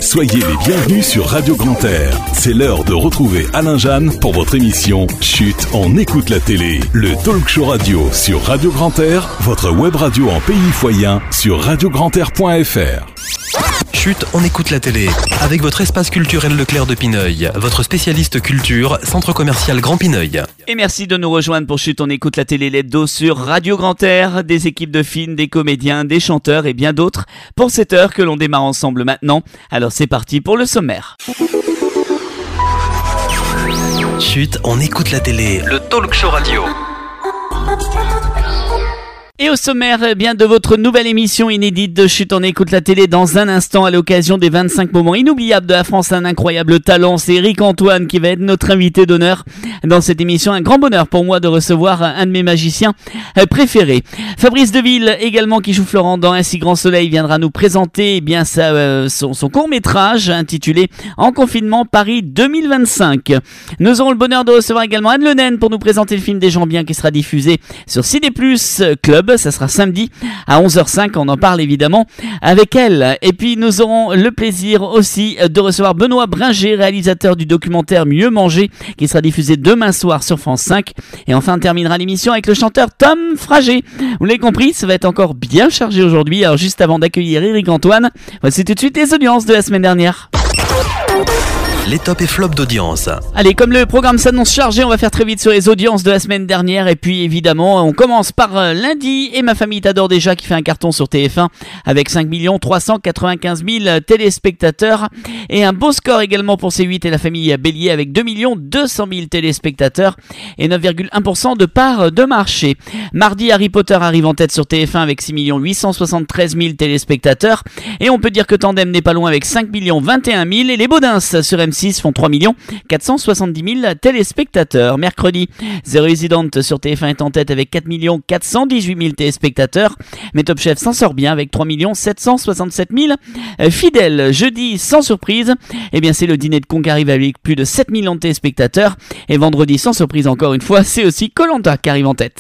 Soyez les bienvenus sur Radio Grand Air. C'est l'heure de retrouver Alain Jeanne pour votre émission Chut, on écoute la télé. Le talk show radio sur Radio Grand Air, votre web radio en pays foyen sur radiograndAir.fr. Chut, on écoute la télé. Avec votre espace culturel Leclerc de Pineuil, votre spécialiste culture, centre commercial Grand Pineuil. Et merci de nous rejoindre pour Chut, on écoute la télé l'hebdo sur Radio Grand Air, des équipes de films, des comédiens, des chanteurs et bien d'autres pour cette heure que l'on démarre ensemble maintenant. Alors c'est parti pour le sommaire. Chut, on écoute la télé. Le talk show radio. Et au sommaire, bien de votre nouvelle émission inédite de Chut, on écoute la télé dans un instant à l'occasion des 25 moments inoubliables de la France, un incroyable talent. C'est Eric Antoine qui va être notre invité d'honneur dans cette émission. Un grand bonheur pour moi de recevoir un de mes magiciens préférés. Fabrice Deville également qui joue Florent dans Un si grand soleil viendra nous présenter son court-métrage intitulé En confinement Paris 2025. Nous aurons le bonheur de recevoir également Anne Le Naine pour nous présenter le film des gens bien qui sera diffusé sur Ciné+ Club. Ça sera samedi à 11h05, on en parle évidemment avec elle. Et puis nous aurons le plaisir aussi de recevoir Benoît Bringer, réalisateur du documentaire Mieux manger, qui sera diffusé demain soir sur France 5. Et enfin on terminera l'émission avec le chanteur Tom Frager. Vous l'avez compris, ça va être encore bien chargé aujourd'hui. Alors juste avant d'accueillir Eric Antoine, voici tout de suite les audiences de la semaine dernière. Les tops et flops d'audience. Allez, comme le programme s'annonce chargé, on va faire très vite sur les audiences de la semaine dernière. Et puis évidemment, on commence par lundi. Et ma famille t'adore déjà qui fait un carton sur TF1 avec 5 395 000 téléspectateurs. Et un beau score également pour C8 et la famille Bélier avec 2 200 000 téléspectateurs et 9,1% de part de marché. Mardi, Harry Potter arrive en tête sur TF1 avec 6 873 000 téléspectateurs. Et on peut dire que Tandem n'est pas loin avec 5 021 000. Et les Baudins sur M6 font 3 470 000 téléspectateurs. Mercredi, The Resident sur TF1 est en tête avec 4 418 000 téléspectateurs. Mais Top Chef s'en sort bien avec 3 767 000 fidèles. Jeudi, sans surprise, eh bien c'est le dîner de con qui arrive avec plus de 7 millions de téléspectateurs. Et vendredi, sans surprise encore une fois, c'est aussi Koh-Lanta qui arrive en tête.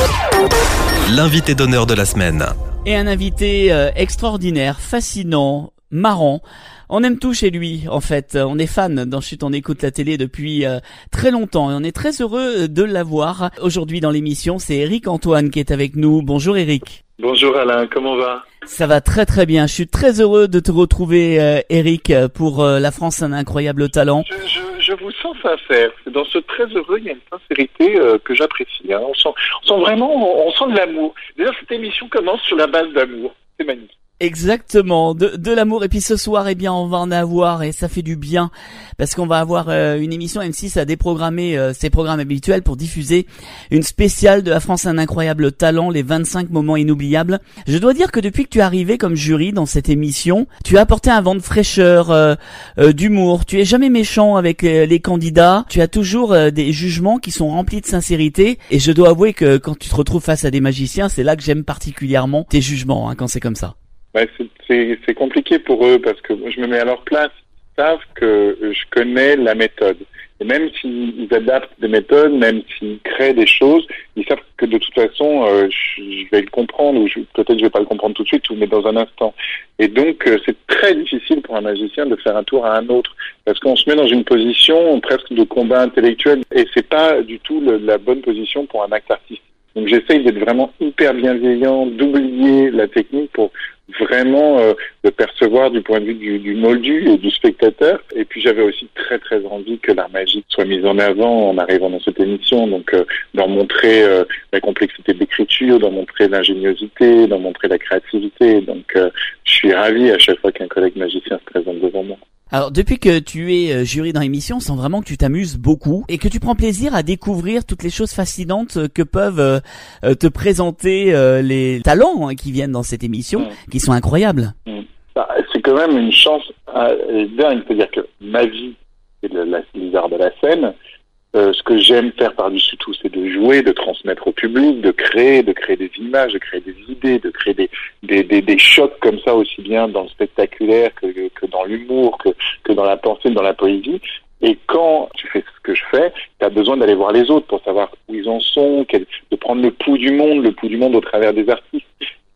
L'invité d'honneur de la semaine. Et un invité extraordinaire, fascinant, marrant. On aime tout chez lui, en fait. On est fan dans Chut, on écoute la télé depuis très longtemps et on est très heureux de l'avoir aujourd'hui dans l'émission. C'est Eric Antoine qui est avec nous. Bonjour Eric. Bonjour Alain, comment va ? Ça va très très bien. Je suis très heureux de te retrouver Eric pour La France, un incroyable talent. Je vous sens sincère. Dans ce très heureux, il y a une sincérité que j'apprécie. Hein. On sent vraiment, on sent de l'amour. D'ailleurs, cette émission commence sur la base d'amour. C'est magnifique. Exactement, de l'amour. Et puis ce soir, eh bien, on va en avoir et ça fait du bien parce qu'on va avoir une émission. M6 a déprogrammé ses programmes habituels pour diffuser une spéciale de La France, un incroyable talent, les 25 moments inoubliables. Je dois dire que depuis que tu es arrivé comme jury dans cette émission, tu as apporté un vent de fraîcheur, d'humour. Tu es jamais méchant avec les candidats. Tu as toujours des jugements qui sont remplis de sincérité. Et je dois avouer que quand tu te retrouves face à des magiciens, c'est là que j'aime particulièrement tes jugements, quand c'est comme ça. Ouais, c'est compliqué pour eux parce que je me mets à leur place. Ils savent que je connais la méthode. Et même s'ils adaptent des méthodes, même s'ils créent des choses, ils savent que de toute façon, je vais le comprendre, ou peut-être je vais pas le comprendre tout de suite, mais dans un instant. Et donc, c'est très difficile pour un magicien de faire un tour à un autre. Parce qu'on se met dans une position presque de combat intellectuel. Et c'est pas du tout la bonne position pour un acte artistique. Donc j'essaye d'être vraiment hyper bienveillant, d'oublier la technique pour vraiment le percevoir du point de vue du moldu et du spectateur. Et puis j'avais aussi très très envie que l'art magique soit mis en avant en arrivant dans cette émission, donc d'en montrer la complexité de l'écriture, d'en montrer l'ingéniosité, d'en montrer la créativité. Donc je suis ravi à chaque fois qu'un collègue magicien se présente devant moi. Alors depuis que tu es jury dans l'émission, on sent vraiment que tu t'amuses beaucoup et que tu prends plaisir à découvrir toutes les choses fascinantes que peuvent te présenter les talents qui viennent dans cette émission, qui sont incroyables. C'est quand même une chance dingue, c'est-à-dire que ma vie, c'est les arts de la scène. Ce que j'aime faire par-dessus tout, c'est de jouer, de transmettre au public, de créer des images, de créer des idées, de créer des chocs comme ça, aussi bien dans le spectaculaire que dans l'humour, que dans la pensée, dans la poésie. Et quand tu fais ce que je fais, tu as besoin d'aller voir les autres pour savoir où ils en sont, de prendre le pouls du monde au travers des artistes.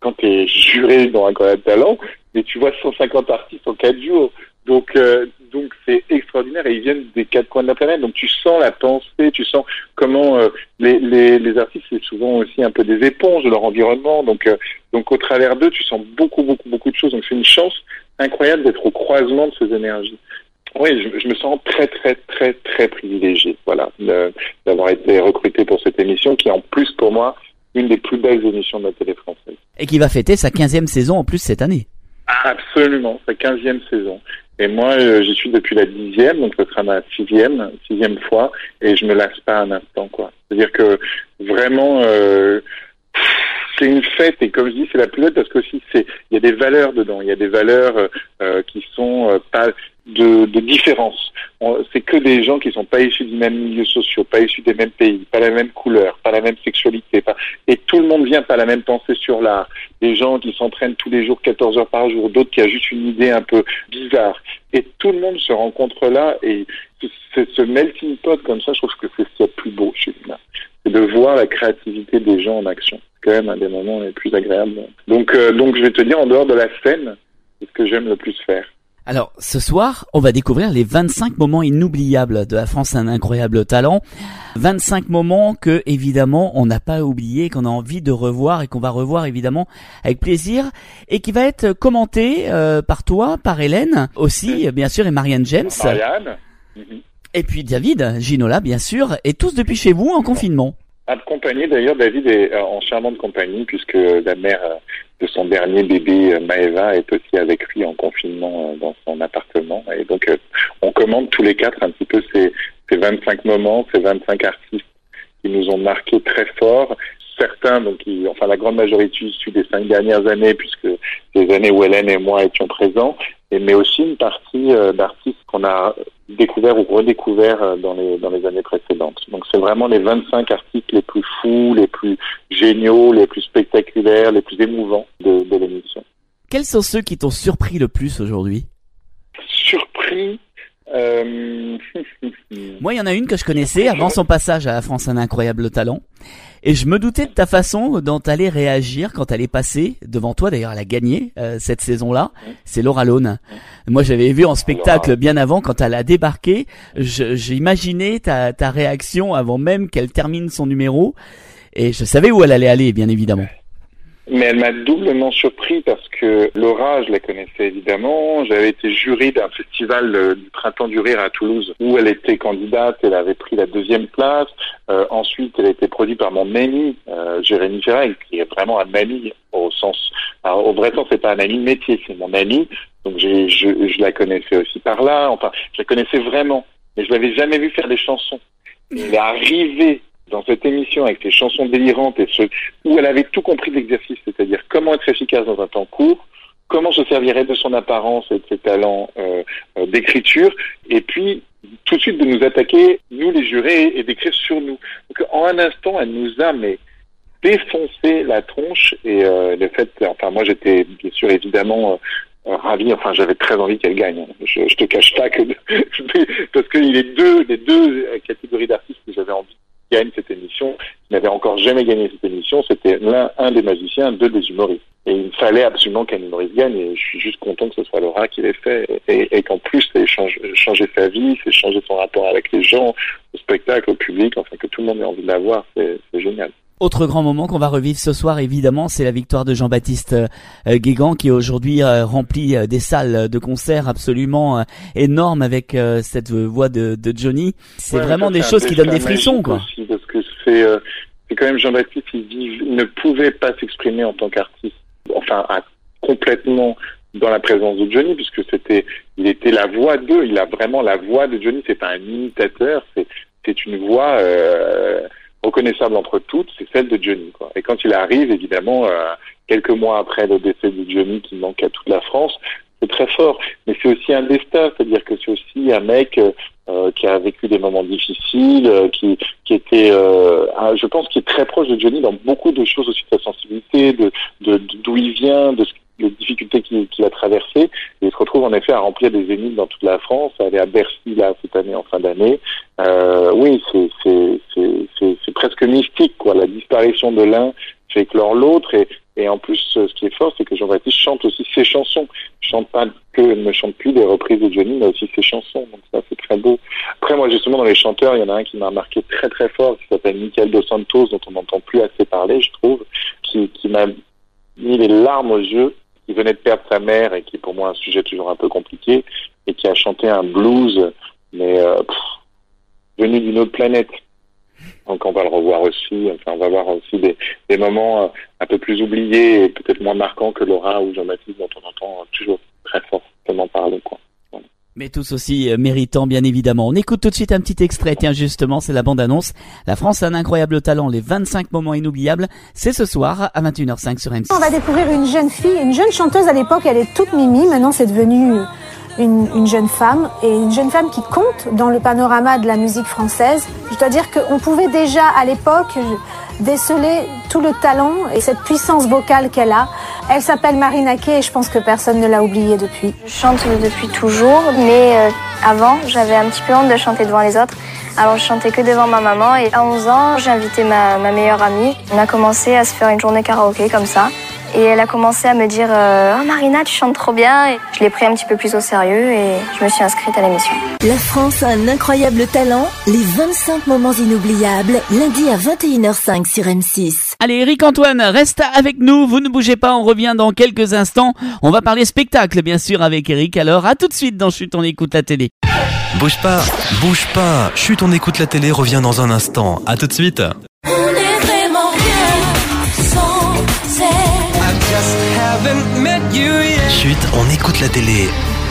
quand t'es juré dans Incroyable Talent, mais tu vois 150 artistes en 4 jours. Donc c'est extraordinaire et ils viennent des 4 coins de la planète. Donc tu sens la pensée, tu sens comment les artistes, c'est souvent aussi un peu des éponges de leur environnement. Donc au travers d'eux, tu sens beaucoup de choses. Donc c'est une chance incroyable d'être au croisement de ces énergies. Oui, je me sens très privilégié, voilà, d'avoir été recruté pour cette émission qui est en plus pour moi une des plus belles émissions de la télé française. Et qui va fêter sa 15e saison en plus cette année. Absolument, sa 15e saison. Et moi, j'y suis depuis la 10e, donc ce sera ma 6e fois, et je me lasse pas un instant, quoi. C'est-à-dire que vraiment, c'est une fête, et comme je dis, c'est la plus belle parce que aussi il y a des valeurs dedans, il y a des valeurs qui sont pas de différence. C'est que des gens qui sont pas issus du même milieu social, pas issus des mêmes pays, pas la même couleur, pas la même sexualité, et tout le monde vient pas la même pensée sur l'art. Des gens qui s'entraînent tous les jours 14 heures par jour, d'autres qui a juste une idée un peu bizarre. Et tout le monde se rencontre là, et ce melting pot comme ça, je trouve que c'est ce qu'il y a de plus beau chez nous. C'est de voir la créativité des gens en action. C'est quand même un des moments les plus agréables. Donc je vais te dire, en dehors de la scène, c'est ce que j'aime le plus faire. Alors, ce soir, on va découvrir les 25 moments inoubliables de La France a un incroyable talent. 25 moments que, évidemment, on n'a pas oublié, qu'on a envie de revoir et qu'on va revoir, évidemment, avec plaisir. Et qui va être commenté par toi, par Hélène aussi, bien sûr, et Marianne James. Marianne. Et puis David, Ginola, bien sûr, et tous depuis chez vous en confinement. Accompagné, d'ailleurs, David est en charmante compagnie puisque la mère de son dernier bébé, Maëva, est aussi avec lui en confinement dans son appartement. Et donc, on commande tous les 4 un petit peu ces 25 moments, ces 25 artistes qui nous ont marqués très fort. Certains, la grande majorité issus des 5 dernières années, puisque les années où Hélène et moi étions présents, mais aussi une partie d'artistes qu'on a découvert ou redécouvert dans les années précédentes. Donc c'est vraiment les 25 artistes les plus fous, les plus géniaux, les plus spectaculaires, les plus émouvants de l'émission. Quels sont ceux qui t'ont surpris le plus aujourd'hui ? Surpris Moi, il y en a une que je connaissais avant son passage à La France a un incroyable talent. Et je me doutais de ta façon dont t'allais réagir quand elle est passée devant toi. D'ailleurs, elle a gagné cette saison-là. C'est Laura Lone. Moi, j'avais vu en spectacle bien avant quand elle a débarqué. J'imaginais ta réaction avant même qu'elle termine son numéro. Et je savais où elle allait aller, bien évidemment. Mais elle m'a doublement surpris parce que Laura, je la connaissais évidemment. J'avais été jury d'un festival du Printemps du Rire à Toulouse où elle était candidate. Elle avait pris la 2e place. Ensuite, elle a été produite par mon ami, Jérémy Ferrel, qui est vraiment un ami au vrai sens, c'est pas un ami de métier, c'est mon ami. Donc je la connaissais aussi par là. Enfin, je la connaissais vraiment. Mais je l'avais jamais vue faire des chansons. Elle est arrivée dans cette émission avec ses chansons délirantes où elle avait tout compris de l'exercice, c'est-à-dire comment être efficace dans un temps court, comment se servirait de son apparence et de ses talents d'écriture, et puis tout de suite de nous attaquer, nous les jurés, et d'écrire sur nous. Donc en un instant, elle nous a défoncé la tronche, et le fait, moi j'étais bien sûr évidemment ravi, j'avais très envie qu'elle gagne. Je te cache pas que parce que les deux catégories d'artistes que j'avais envie gagne cette émission, qui n'avait encore jamais gagné cette émission, c'était un des magiciens, 2 des humoristes. Et il fallait absolument qu'un humoriste gagne, et je suis juste content que ce soit Laura qui l'ait fait, et qu'en plus, ça ait changé sa vie, c'est changé son rapport avec les gens, au spectacle, au public, que tout le monde ait envie de la voir, c'est génial. Autre grand moment qu'on va revivre ce soir, évidemment, c'est la victoire de Jean-Baptiste Guégan, qui aujourd'hui remplit des salles de concert absolument énormes avec cette voix de Johnny. C'est vraiment des choses qui donnent des frissons, quoi. Aussi, parce que c'est quand même Jean-Baptiste, il ne pouvait pas s'exprimer en tant qu'artiste, complètement dans la présence de Johnny, puisque il était la voix d'eux, il a vraiment la voix de Johnny, c'est pas un imitateur, c'est une voix reconnaissable entre toutes, c'est celle de Johnny, quoi. Et quand il arrive, évidemment, quelques mois après le décès de Johnny qui manque à toute la France, c'est très fort. Mais c'est aussi un destin, c'est-à-dire que c'est aussi un mec qui a vécu des moments difficiles, qui était, je pense, qui est très proche de Johnny dans beaucoup de choses aussi de sa sensibilité, d'où il vient, les difficultés qu'il a traversées, et il se retrouve en effet à remplir des zéniths dans toute la France, à aller à Bercy là cette année en fin d'année. Oui, c'est presque mystique, quoi. La disparition de l'un fait éclore l'autre et en plus, ce qui est fort, c'est que Jean-Baptiste chante aussi ses chansons. Ne chante plus des reprises de Johnny, mais aussi ses chansons. Donc ça, c'est très beau. Après, moi, justement, dans les chanteurs, il y en a un qui m'a marqué très très fort, qui s'appelle Michael Dos Santos, dont on n'entend plus assez parler, je trouve, qui m'a mis les larmes aux yeux, qui venait de perdre sa mère et qui, pour moi, est un sujet toujours un peu compliqué, et qui a chanté un blues, mais venu d'une autre planète. Donc on va le revoir aussi, on va voir aussi des moments un peu plus oubliés et peut-être moins marquants que Laura ou Jean-Baptiste, dont on entend toujours très fortement parler, quoi. Voilà. Mais tous aussi méritants, bien évidemment. On écoute tout de suite un petit extrait. Tiens, justement, c'est la bande-annonce. La France a un incroyable talent, les 25 moments inoubliables. C'est ce soir à 21h05 sur M6. On va découvrir une jeune fille, une jeune chanteuse à l'époque, elle est toute mimi. Maintenant, c'est devenu une jeune femme, et une jeune femme qui compte dans le panorama de la musique française. Je dois dire qu'on pouvait déjà à l'époque déceler tout le talent et cette puissance vocale qu'elle a. Elle s'appelle Marina Kaye et je pense que personne ne l'a oubliée depuis. Je chante depuis toujours, mais avant j'avais un petit peu honte de chanter devant les autres. Alors je chantais que devant ma maman et à 11 ans j'ai invité ma meilleure amie. On a commencé à se faire une journée karaoké comme ça. Et elle a commencé à me dire « Oh Marina, tu chantes trop bien !» Et je l'ai pris un petit peu plus au sérieux et je me suis inscrite à l'émission. La France a un incroyable talent, les 25 moments inoubliables, lundi à 21h05 sur M6. Allez, Eric-Antoine, reste avec nous, vous ne bougez pas, on revient dans quelques instants. On va parler spectacle, bien sûr, avec Eric. Alors, à tout de suite dans Chut, on écoute la télé. Bouge pas. Chut, on écoute la télé, revient dans un instant. À tout de suite. Chut, on écoute la télé.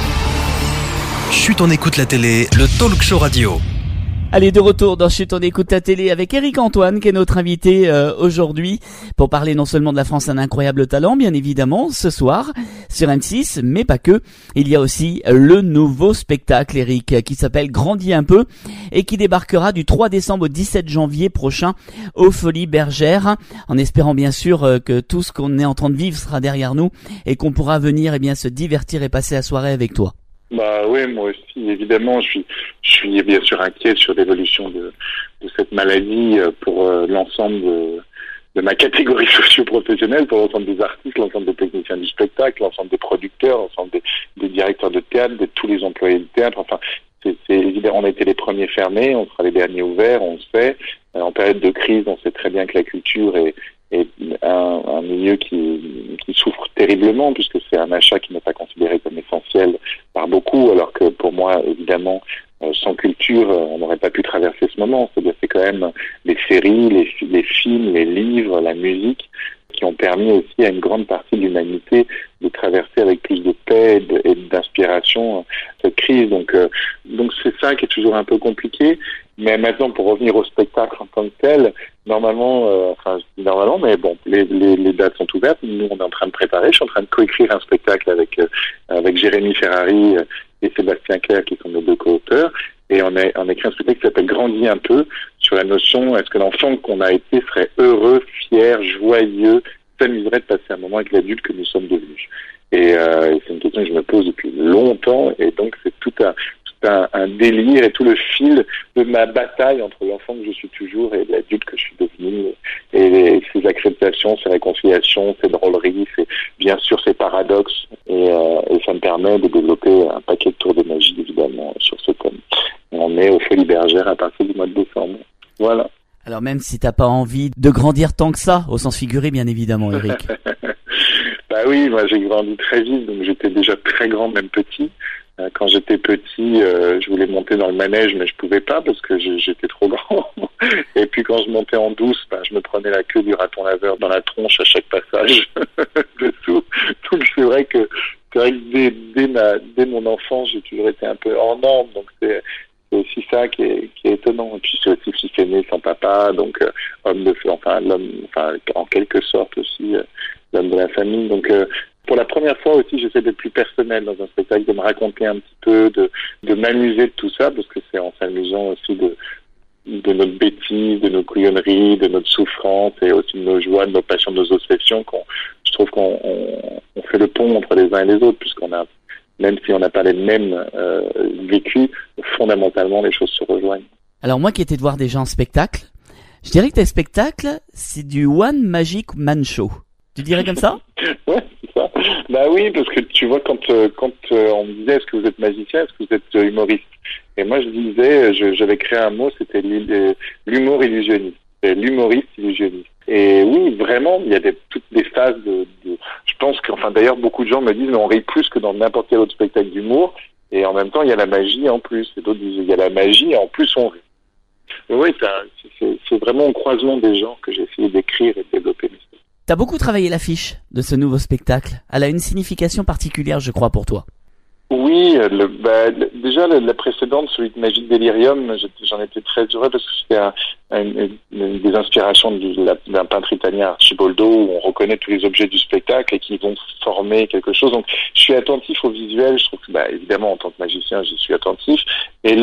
Chut, on écoute la télé, le talk show radio. Allez, de retour dans Chut, on écoute la télé avec Eric-Antoine qui est notre invité aujourd'hui pour parler non seulement de la France, un incroyable talent, bien évidemment, ce soir sur M6, mais pas que. Il y a aussi le nouveau spectacle, Eric, qui s'appelle Grandis un peu et qui débarquera du 3 décembre au 17 janvier prochain aux Folies Bergères, en espérant bien sûr que tout ce qu'on est en train de vivre sera derrière nous et qu'on pourra venir bien se divertir et passer la soirée avec toi. Bah oui, moi aussi, évidemment, je suis bien sûr inquiet sur l'évolution de cette maladie pour l'ensemble de ma catégorie socio-professionnelle, pour l'ensemble des artistes, l'ensemble des techniciens du spectacle, l'ensemble des producteurs, l'ensemble des directeurs de théâtre, de tous les employés de théâtre. Enfin, c'est évident, on a été les premiers fermés, on sera les derniers ouverts, on le sait. En période de crise, on sait très bien que la culture est un milieu qui souffre terriblement, puisque c'est un achat qui n'est pas considéré comme essentiel par beaucoup, alors que pour moi, évidemment, sans culture, on n'aurait pas pu traverser ce moment. C'est-à-dire, c'est quand même les séries, les films, les livres, la musique qui ont permis aussi à une grande partie de l'humanité de traverser avec plus de paix et d'inspiration cette crise. Donc c'est ça qui est toujours un peu compliqué. Mais maintenant, pour revenir au spectacle en tant que tel, normalement, mais bon, les dates sont ouvertes. Nous, on est en train de préparer. Je suis en train de coécrire un spectacle avec Jérémy Ferrari et Sébastien Clerc, qui sont nos deux co-auteurs. Et on a écrit un spectacle qui s'appelle Grandis un peu, sur la notion, est-ce que l'enfant qu'on a été serait heureux, fier, joyeux, s'amuserait de passer un moment avec l'adulte que nous sommes devenus. Et c'est une question que je me pose depuis longtemps, et donc c'est tout un délire et tout le fil de ma bataille entre l'enfant que je suis toujours et l'adulte que je suis devenu, et ces acceptations, ces réconciliations, ces drôleries, bien sûr ces paradoxes, et ça me permet de développer un paquet de tours de magie, évidemment, sur ce thème. On est aux Folies Bergères à partir du mois de décembre. Voilà. Alors même si t'as pas envie de grandir tant que ça, au sens figuré bien évidemment, Eric. Bah oui, moi j'ai grandi très vite, donc j'étais déjà très grand, même petit. Quand j'étais petit, je voulais monter dans le manège, mais je pouvais pas parce que j'étais trop grand. Et puis quand je montais en douce, je me prenais la queue du raton laveur dans la tronche à chaque passage dessous. Donc c'est vrai que dès mon enfance, j'ai toujours été un peu hors norme. Donc c'est aussi ça qui est étonnant. Et puis c'est aussi fils aîné sans papa, donc l'homme, en quelque sorte aussi l'homme de la famille. Donc pour la première fois aussi, j'essaie d'être plus personnel dans un spectacle, de me raconter un petit peu, de m'amuser de tout ça, parce que c'est en s'amusant aussi de notre bêtise, de nos couillonneries, de notre souffrance, et aussi de nos joies, de nos passions, de nos obsessions, je trouve qu'on fait le pont entre les uns et les autres, puisqu'on a, même si on n'a pas les mêmes vécus, fondamentalement les choses se rejoignent. Alors moi qui étais de voir déjà un spectacle, Je dirais que tes spectacles, c'est du One Magic Man Show. Tu dirais comme ça? Ouais, c'est ça. Bah oui, parce que tu vois, quand on me disait est-ce que vous êtes magicien, est-ce que vous êtes humoriste? Et moi je disais, j'avais créé un mot, c'était l'humour illusionniste. C'est l'humoriste illusionniste. Et oui, vraiment, il y a toutes des phases je pense d'ailleurs, beaucoup de gens me disent, mais on rit plus que dans n'importe quel autre spectacle d'humour. Et en même temps, il y a la magie en plus. Et d'autres disent, il y a la magie et en plus on rit. Mais oui, c'est vraiment au croisement des genres que j'ai essayé d'écrire et de développer mes histoires. T'as beaucoup travaillé l'affiche de ce nouveau spectacle. Elle a une signification particulière, je crois, pour toi. Oui, déjà la précédente, celui de Magique Délirium, j'en étais très heureux parce que c'était des inspirations d'un peintre italien, Arciboldo, où on reconnaît tous les objets du spectacle et qui vont former quelque chose. Donc, je suis attentif au visuel. Je trouve que, évidemment, en tant que magicien, j'y suis attentif. Et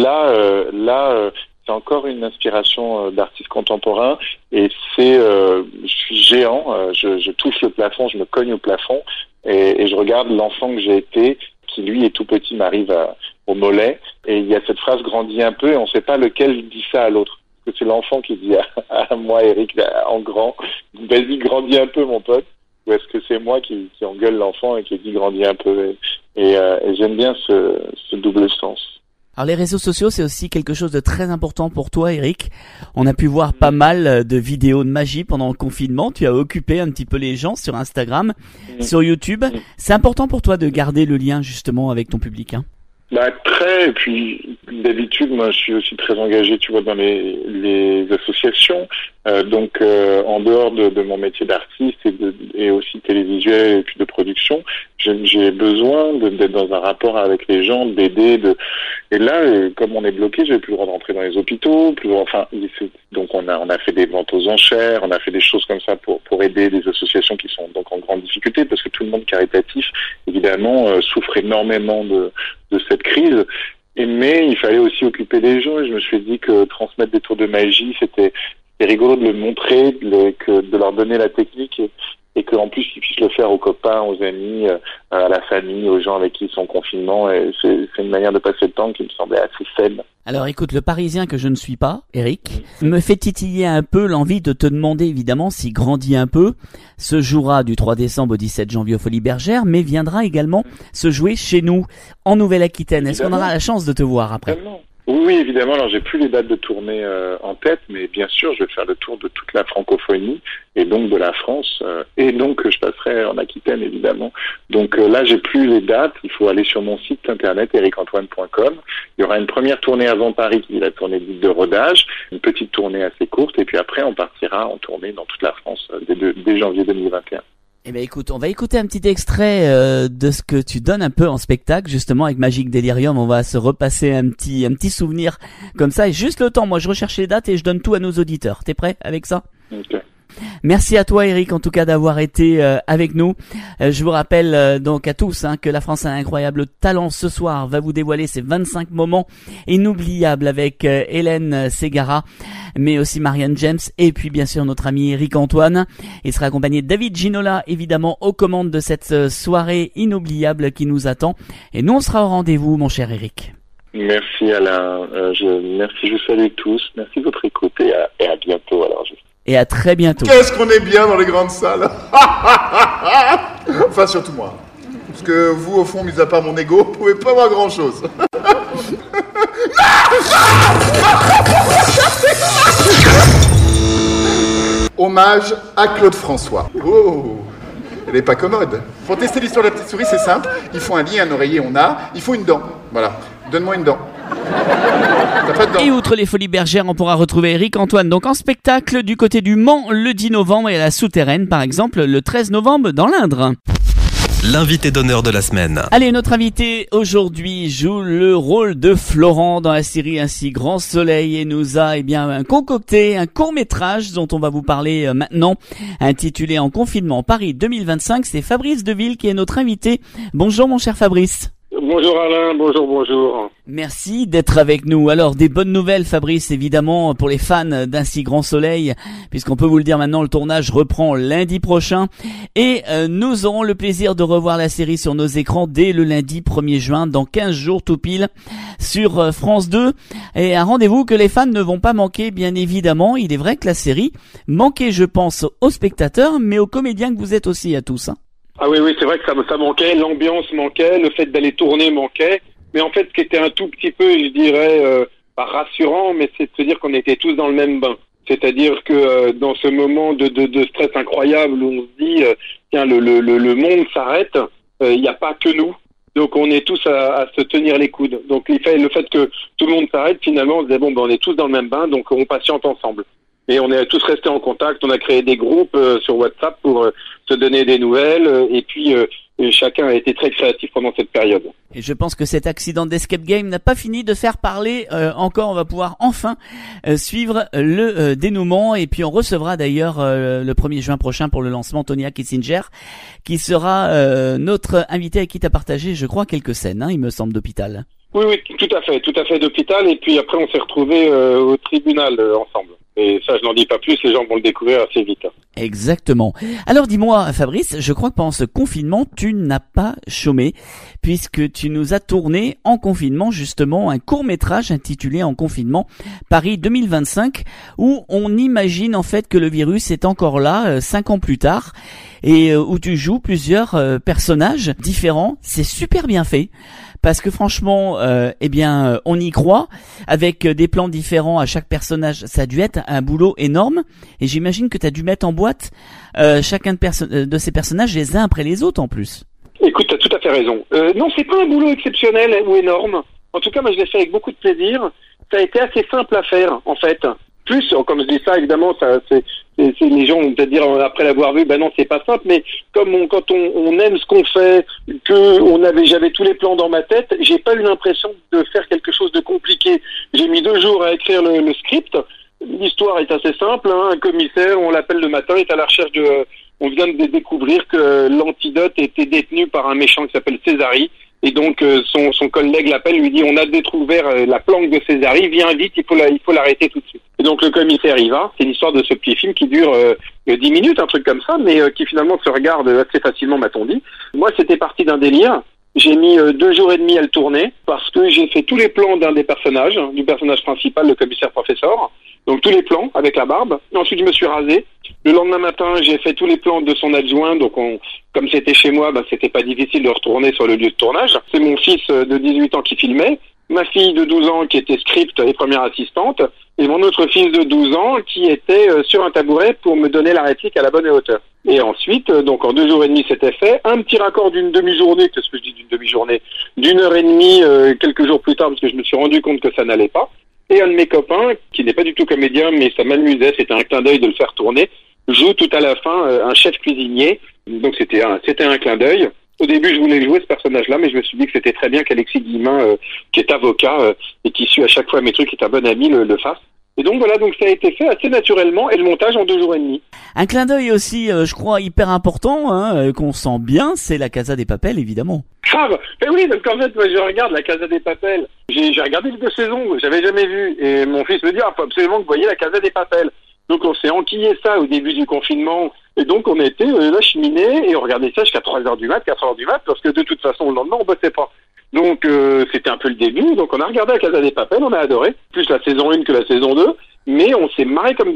là, c'est encore une inspiration d'artiste contemporain. Et je suis géant. Je touche le plafond, je me cogne au plafond et je regarde l'enfant que j'ai été, qui lui est tout petit, m'arrive au mollet, et il y a cette phrase grandit un peu, et on ne sait pas lequel dit ça à l'autre. Est-ce que c'est l'enfant qui dit à moi, Eric, en grand, vas-y, grandis un peu, mon pote, ou est-ce que c'est moi qui engueule l'enfant et qui dit grandis un peu, et j'aime bien ce double sens. Alors les réseaux sociaux, c'est aussi quelque chose de très important pour toi, Eric. On a pu voir pas mal de vidéos de magie pendant le confinement. Tu as occupé un petit peu les gens sur Instagram, sur YouTube. C'est important pour toi de garder le lien justement avec ton public, hein? Très, et puis d'habitude, moi je suis aussi très engagé, tu vois, dans les associations, donc en dehors de mon métier d'artiste et aussi télévisuel et puis de production, j'ai besoin d'être dans un rapport avec les gens, d'aider, et là, comme on est bloqué, j'avais plus le droit de rentrer dans les hôpitaux, donc on a fait des ventes aux enchères, on a fait des choses comme ça pour aider des associations qui sont donc en grande difficulté, parce que tout le monde caritatif, évidemment, souffre énormément de cette crise. Mais il fallait aussi occuper les gens, et je me suis dit que transmettre des tours de magie, c'était rigolo de le montrer, de leur donner la technique, et qu'en plus ils puissent le faire aux copains, aux amis, à la famille, aux gens avec qui ils sont en confinement. Et c'est une manière de passer le temps qui me semblait assez saine. Alors écoute, le Parisien que je ne suis pas, Eric, me fait titiller un peu l'envie de te demander évidemment si Grandit un peu se jouera du 3 décembre au 17 janvier aux Folies Bergères, mais viendra également se jouer chez nous, en Nouvelle-Aquitaine. Est-ce qu'on aura la chance de te voir après? Vraiment. Oui, évidemment. Alors, j'ai plus les dates de tournée en tête, mais bien sûr, je vais faire le tour de toute la francophonie et donc de la France. Et donc, je passerai en Aquitaine, évidemment. Donc là, j'ai plus les dates. Il faut aller sur mon site internet, ericantoine.com. Il y aura une première tournée avant Paris, qui est la tournée dite de rodage, une petite tournée assez courte, et puis après, on partira en tournée dans toute la France dès janvier 2021. Eh ben écoute, on va écouter un petit extrait de ce que tu donnes un peu en spectacle, justement avec Magique Délirium. On va se repasser un petit souvenir comme ça, et juste le temps. Moi, je recherche les dates et je donne tout à nos auditeurs. T'es prêt avec ça? Okay. Merci à toi, Eric, en tout cas d'avoir été avec nous. Je vous rappelle donc à tous que La France a un incroyable talent ce soir va vous dévoiler ses 25 moments inoubliables avec Hélène Ségara, mais aussi Marianne James, et puis bien sûr notre ami Eric Antoine. Il sera accompagné de David Ginola, évidemment, aux commandes de cette soirée inoubliable qui nous attend. Et nous, on sera au rendez-vous, mon cher Eric. Merci Alain, je vous salue tous, merci de votre écoute et à bientôt alors. Et à très bientôt. Qu'est-ce qu'on est bien dans les grandes salles. Enfin, surtout moi. Parce que vous, au fond, mis à part mon ego, vous pouvez pas voir grand-chose. Hommage à Claude François. Oh, elle est pas commode. Pour tester l'histoire de la petite souris, c'est simple. Il faut un lit, un oreiller, il faut une dent. Voilà. Donne-moi une dent. T'as pas de dent. Et outre les Folies Bergères, on pourra retrouver Eric Antoine donc en spectacle du côté du Mans le 10 novembre et à la Souterraine par exemple le 13 novembre dans l'Indre. L'invité d'honneur de la semaine. Allez, notre invité aujourd'hui joue le rôle de Florent dans la série Ainsi Grand Soleil et nous a concocté un court-métrage dont on va vous parler maintenant, intitulé En confinement Paris 2025. C'est Fabrice Deville qui est notre invité. Bonjour mon cher Fabrice. Bonjour Alain, bonjour. Merci d'être avec nous. Alors, des bonnes nouvelles, Fabrice, évidemment, pour les fans d'Un si grand soleil, puisqu'on peut vous le dire maintenant, le tournage reprend lundi prochain. Et nous aurons le plaisir de revoir la série sur nos écrans dès le lundi 1er juin, dans 15 jours tout pile, sur France 2. Et un rendez-vous que les fans ne vont pas manquer, bien évidemment. Il est vrai que la série manquait, je pense, aux spectateurs, mais aux comédiens que vous êtes aussi à tous. Ah oui, c'est vrai que ça manquait, l'ambiance manquait, le fait d'aller tourner manquait. Mais en fait, ce qui était un tout petit peu, je dirais, pas rassurant, mais c'est de se dire qu'on était tous dans le même bain. C'est-à-dire que dans ce moment de stress incroyable où on se dit, tiens, le monde s'arrête, il n'y a pas que nous. Donc on est tous à se tenir les coudes. Donc le fait que tout le monde s'arrête, finalement, on se disait, bon, on est tous dans le même bain, donc on patiente ensemble. Et on est tous restés en contact, on a créé des groupes sur WhatsApp pour se donner des nouvelles, et puis chacun a été très créatif pendant cette période. Et je pense que cet accident d'Escape Game n'a pas fini de faire parler encore. On va pouvoir enfin suivre le dénouement, et puis on recevra d'ailleurs le 1er juin prochain pour le lancement Tonya Kissinger, qui sera notre invité avec qui t'as partagé, je crois, quelques scènes, il me semble, d'hôpital. Oui, tout à fait d'hôpital, et puis après on s'est retrouvés au tribunal ensemble. Et ça, je n'en dis pas plus, les gens vont le découvrir assez vite. Exactement. Alors dis-moi, Fabrice, je crois que pendant ce confinement, tu n'as pas chômé, puisque tu nous as tourné en confinement, justement, un court-métrage intitulé En confinement, Paris 2025, où on imagine en fait que le virus est encore là, 5 ans plus tard, et où tu joues plusieurs personnages différents. C'est super bien fait. Parce que franchement, on y croit, avec des plans différents à chaque personnage. Ça a dû être un boulot énorme, et j'imagine que tu as dû mettre en boîte chacun de ces personnages les uns après les autres en plus. Écoute, tu as tout à fait raison. Non, c'est pas un boulot exceptionnel ou énorme. En tout cas, moi je l'ai fait avec beaucoup de plaisir. Ça a été assez simple à faire, en fait. Plus, comme je dis ça, évidemment, c'est les gens vont peut-être dire après l'avoir vu, non, c'est pas simple, mais quand on aime ce qu'on fait, j'avais tous les plans dans ma tête, j'ai pas eu l'impression de faire quelque chose de compliqué. J'ai mis 2 jours à écrire le script. L'histoire est assez simple, un commissaire, on l'appelle le matin, est à la recherche on vient de découvrir que l'antidote était détenu par un méchant qui s'appelle Césari. Et donc son collègue l'appelle, lui dit on a découvert la planque de Césari, viens vite, il faut l'arrêter tout de suite. Et donc le commissaire y va. C'est l'histoire de ce petit film qui dure 10 minutes, un truc comme ça, mais qui finalement se regarde assez facilement, m'a-t-on dit. Moi, c'était parti d'un délire. J'ai mis 2 jours et demi à le tourner parce que j'ai fait tous les plans d'un des personnages, du personnage principal, le commissaire professeur. Donc tous les plans avec la barbe. Ensuite, je me suis rasé. Le lendemain matin, j'ai fait tous les plans de son adjoint. Donc comme c'était chez moi, c'était pas difficile de retourner sur le lieu de tournage. C'est mon fils de 18 ans qui filmait, ma fille de 12 ans qui était script et première assistante, et mon autre fils de 12 ans qui était sur un tabouret pour me donner la réplique à la bonne hauteur. Et ensuite, donc en 2 jours et demi, c'était fait. Un petit raccord d'une demi-journée, qu'est-ce que je dis d'une demi-journée, d'1 heure et demie quelques jours plus tard, parce que je me suis rendu compte que ça n'allait pas. Et un de mes copains, qui n'est pas du tout comédien, mais ça m'amusait, c'était un clin d'œil de le faire tourner, joue tout à la fin un chef cuisinier. Donc c'était un clin d'œil. Au début, je voulais jouer ce personnage-là, mais je me suis dit que c'était très bien qu'Alexis Guillemin, qui est avocat et qui suit à chaque fois mes trucs, qui est un bon ami, le fasse. Et donc voilà, donc ça a été fait assez naturellement, et le montage en 2 jours et demi. Un clin d'œil aussi, je crois, hyper important, qu'on sent bien, c'est la Casa des Papel, évidemment. Grave. Mais oui, parce qu'en fait, moi, je regarde la Casa des Papel. J'ai regardé les 2 saisons, j'avais jamais vu. Et mon fils me dit, faut absolument que vous voyez la Casa des Papel. Donc on s'est enquillé ça au début du confinement. Et donc on était là cheminés et on regardait ça jusqu'à 3h du mat, 4h du mat, parce que de toute façon, le lendemain, on bossait pas. Donc c'était un peu le début, donc on a regardé la Casa des Papel, on a adoré, plus la saison 1 que la saison 2, mais on s'est marré comme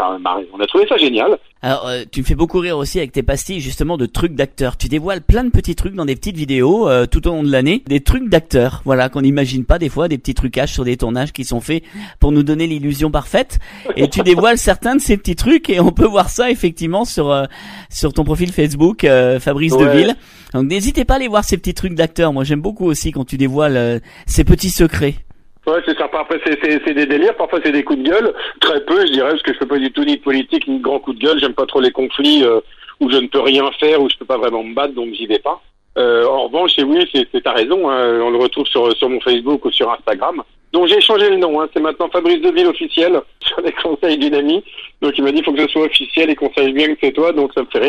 on a trouvé ça génial. Alors tu me fais beaucoup rire aussi avec tes pastilles justement de trucs d'acteurs. Tu dévoiles plein de petits trucs dans des petites vidéos tout au long de l'année, des trucs d'acteurs, voilà, qu'on n'imagine pas des fois, des petits trucages sur des tournages qui sont faits pour nous donner l'illusion parfaite, et tu dévoiles certains de ces petits trucs, et on peut voir ça effectivement sur ton profil Facebook, Fabrice Deville. Donc n'hésitez pas à aller voir ces petits trucs d'acteurs. Moi j'aime beaucoup aussi quand tu dévoiles ces petits secrets. Ouais, c'est sympa. Après, c'est des délires. Parfois, c'est des coups de gueule. Très peu, je dirais, parce que je fais pas du tout ni de politique, ni de grands coups de gueule. J'aime pas trop les conflits où je ne peux rien faire, où je peux pas vraiment me battre, donc j'y vais pas. En revanche, et oui, t'as raison, hein, on le retrouve sur mon Facebook ou sur Instagram. Donc j'ai changé le nom, hein, c'est maintenant Fabrice Deville officiel, sur les conseils d'une amie. Donc il m'a dit, faut que ce soit officiel et qu'on sache bien que c'est toi, donc ça me fait rire.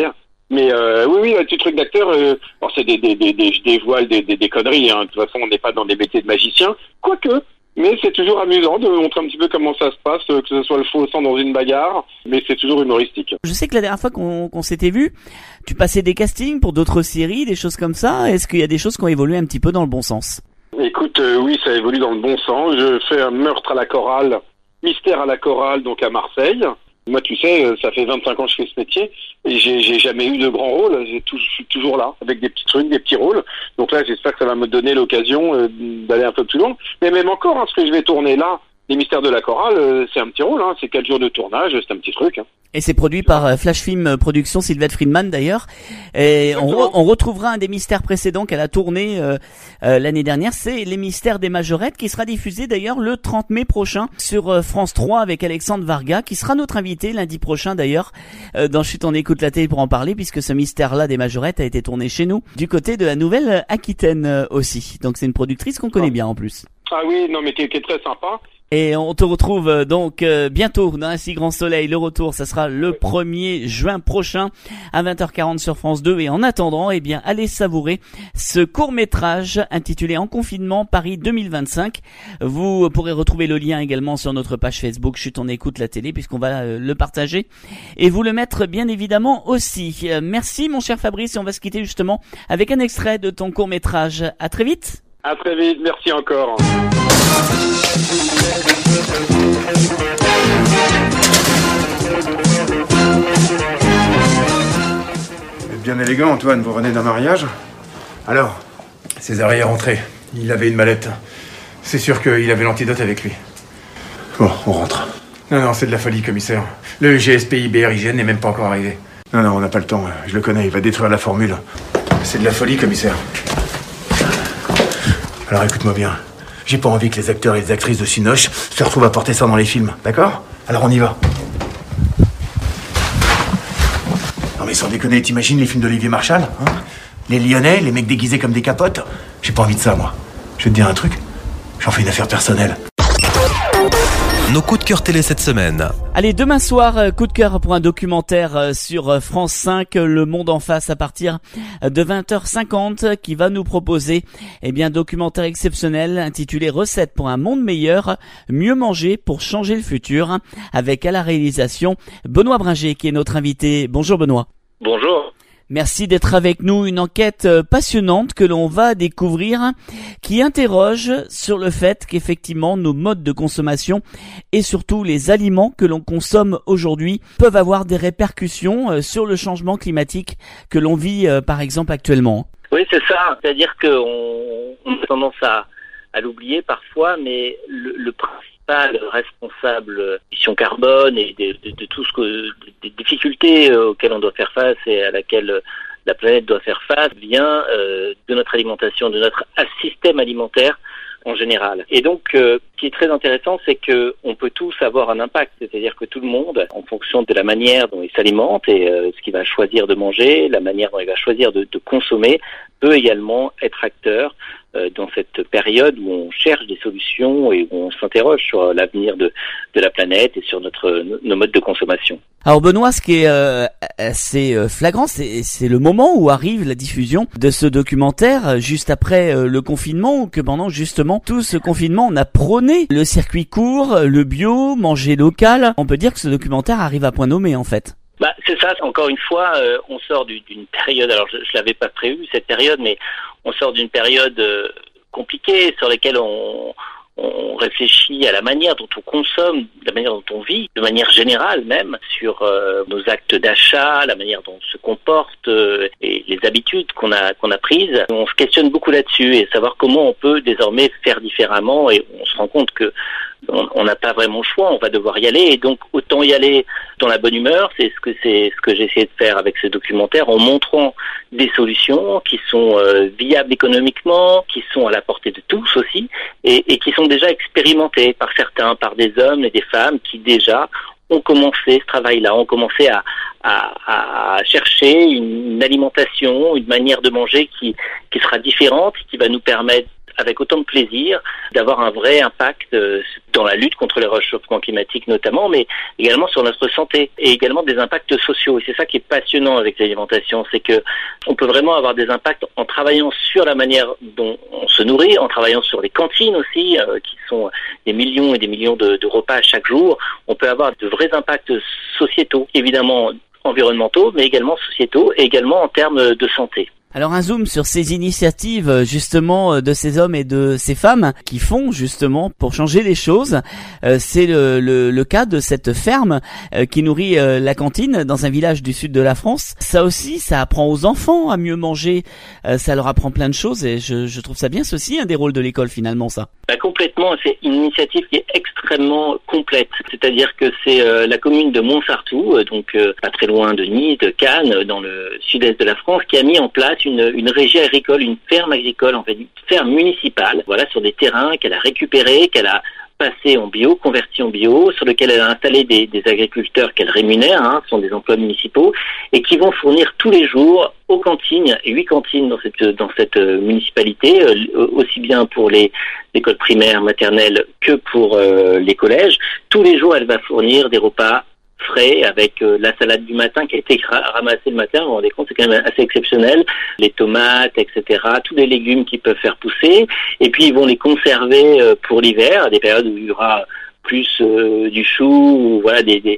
Mais oui, le petit truc d'acteur, bon, c'est je dévoile des conneries. Hein. De toute façon, on n'est pas dans des métiers de magicien, quoique. Mais c'est toujours amusant de montrer un petit peu comment ça se passe, que ce soit le faux sang dans une bagarre, mais c'est toujours humoristique. Je sais que la dernière fois qu'on s'était vu, tu passais des castings pour d'autres séries, des choses comme ça. Est-ce qu'il y a des choses qui ont évolué un petit peu dans le bon sens? Écoute, oui, ça évolue dans le bon sens. Je fais un meurtre à la chorale, mystère à la chorale, donc à Marseille. Moi, tu sais, ça fait 25 ans que je fais ce métier et j'ai jamais eu de grand rôle. Je suis toujours là, avec des petits trucs, des petits rôles. Donc là, j'espère que ça va me donner l'occasion d'aller un peu plus loin. Mais même encore, hein, ce que je vais tourner là, les mystères de la chorale, c'est un petit rôle. Hein, c'est 4 jours de tournage, c'est un petit truc. Hein. Et c'est produit par Flash Film Productions, Sylvette Friedman d'ailleurs. Et on retrouvera un des mystères précédents qu'elle a tourné l'année dernière, c'est Les Mystères des Majorettes, qui sera diffusé d'ailleurs le 30 mai prochain sur France 3 avec Alexandre Varga, qui sera notre invité lundi prochain d'ailleurs dans Chut on écoute la télé pour en parler, puisque ce mystère-là des Majorettes a été tourné chez nous, du côté de la Nouvelle-Aquitaine aussi. Donc c'est une productrice qu'on connaît bien en plus. Ah oui, non mais qui est très sympa. Et on te retrouve donc bientôt dans Un si grand soleil. Le retour, ça sera le 1er juin prochain à 20h40 sur France 2. Et en attendant, eh bien, allez savourer ce court-métrage intitulé En confinement Paris 2025. Vous pourrez retrouver le lien également sur notre page Facebook Chut on écoute la télé, puisqu'on va le partager et vous le mettre bien évidemment aussi. Merci mon cher Fabrice, et on va se quitter justement avec un extrait de ton court-métrage. À très vite. À très vite, merci encore. Vous êtes bien élégant, Antoine, vous revenez d'un mariage? Alors, César est rentré. Il avait une mallette. C'est sûr qu'il avait l'antidote avec lui. Bon, on rentre. Non, c'est de la folie, commissaire. Le GSPI BRIGN n'est même pas encore arrivé. Non, on n'a pas le temps. Je le connais, il va détruire la formule. C'est de la folie, commissaire. Alors écoute-moi bien. J'ai pas envie que les acteurs et les actrices de Cinoche se retrouvent à porter ça dans les films, d'accord? Alors on y va. Non mais sans déconner, t'imagines les films d'Olivier Marchal, hein? Les Lyonnais, les mecs déguisés comme des capotes? J'ai pas envie de ça, moi. Je vais te dire un truc, j'en fais une affaire personnelle. Nos coups de cœur télé cette semaine. Allez, demain soir, coup de cœur pour un documentaire sur France 5, Le Monde en face, à partir de 20h50, qui va nous proposer, un documentaire exceptionnel intitulé Recettes pour un monde meilleur, mieux manger pour changer le futur, avec à la réalisation Benoît Bringer, qui est notre invité. Bonjour Benoît. Bonjour. Merci d'être avec nous. Une enquête passionnante que l'on va découvrir, qui interroge sur le fait qu'effectivement nos modes de consommation et surtout les aliments que l'on consomme aujourd'hui peuvent avoir des répercussions sur le changement climatique que l'on vit par exemple actuellement. Oui, c'est ça. C'est-à-dire qu'on a tendance à l'oublier parfois, mais le principal responsable d'émissions carbone et de tout des difficultés auxquelles on doit faire face et à laquelle la planète doit faire face vient de notre alimentation, de notre système alimentaire en général. Et donc, ce qui est très intéressant, c'est que on peut tous avoir un impact. C'est-à-dire que tout le monde, en fonction de la manière dont il s'alimente et ce qu'il va choisir de manger, la manière dont il va choisir de consommer, peut également être acteur dans cette période où on cherche des solutions et où on s'interroge sur l'avenir de la planète et sur nos modes de consommation. Alors Benoît, ce qui est assez flagrant, c'est le moment où arrive la diffusion de ce documentaire, juste après le confinement, ou que pendant justement tout ce confinement, on a prôné le circuit court, le bio, manger local. On peut dire que ce documentaire arrive à point nommé en fait. C'est ça, encore une fois, on sort d'une période, alors je l'avais pas prévu cette période, mais on sort d'une période compliquée sur laquelle on réfléchit à la manière dont on consomme, la manière dont on vit, de manière générale même, sur nos actes d'achat, la manière dont on se comporte et les habitudes qu'on a prises. On se questionne beaucoup là-dessus et savoir comment on peut désormais faire différemment, et on se rend compte que on n'a pas vraiment le choix, on va devoir y aller, et donc autant y aller dans la bonne humeur. C'est ce que j'ai essayé de faire avec ce documentaire, en montrant des solutions qui sont viables économiquement, qui sont à la portée de tous aussi, et qui sont déjà expérimentées par certains, par des hommes et des femmes qui déjà ont commencé ce travail-là, ont commencé à chercher une alimentation, une manière de manger qui sera différente, qui va nous permettre avec autant de plaisir d'avoir un vrai impact dans la lutte contre le réchauffement climatique notamment, mais également sur notre santé et également des impacts sociaux. Et c'est ça qui est passionnant avec l'alimentation, c'est que on peut vraiment avoir des impacts en travaillant sur la manière dont on se nourrit, en travaillant sur les cantines aussi, qui sont des millions et des millions de repas chaque jour. On peut avoir de vrais impacts sociétaux, évidemment environnementaux, mais également sociétaux et également en termes de santé. Alors un zoom sur ces initiatives justement de ces hommes et de ces femmes qui font justement pour changer les choses. C'est le cas de cette ferme qui nourrit la cantine dans un village du sud de la France. Ça aussi, ça apprend aux enfants à mieux manger, ça leur apprend plein de choses et je trouve ça bien. C'est aussi un des rôles de l'école finalement, ça. Complètement, c'est une initiative qui est extrêmement complète. C'est-à-dire que c'est la commune de Montsartou, donc pas très loin de Nice, de Cannes, dans le sud-est de la France, qui a mis en place une régie agricole, une ferme agricole, en fait, une ferme municipale, voilà, sur des terrains qu'elle a récupérés, qu'elle a passé en bio, converti en bio, sur lequel elle a installé des agriculteurs qu'elle rémunère, ce sont des emplois municipaux, et qui vont fournir tous les jours aux cantines, 8 cantines dans cette municipalité, aussi bien pour les écoles primaires, maternelles, que pour les collèges. Tous les jours, elle va fournir des repas frais avec la salade du matin qui a été ramassée le matin. Vous vous rendez compte, c'est quand même assez exceptionnel. Les tomates, etc. Tous les légumes qui peuvent faire pousser. Et puis, ils vont les conserver pour l'hiver, à des périodes où il y aura plus du chou, ou voilà, les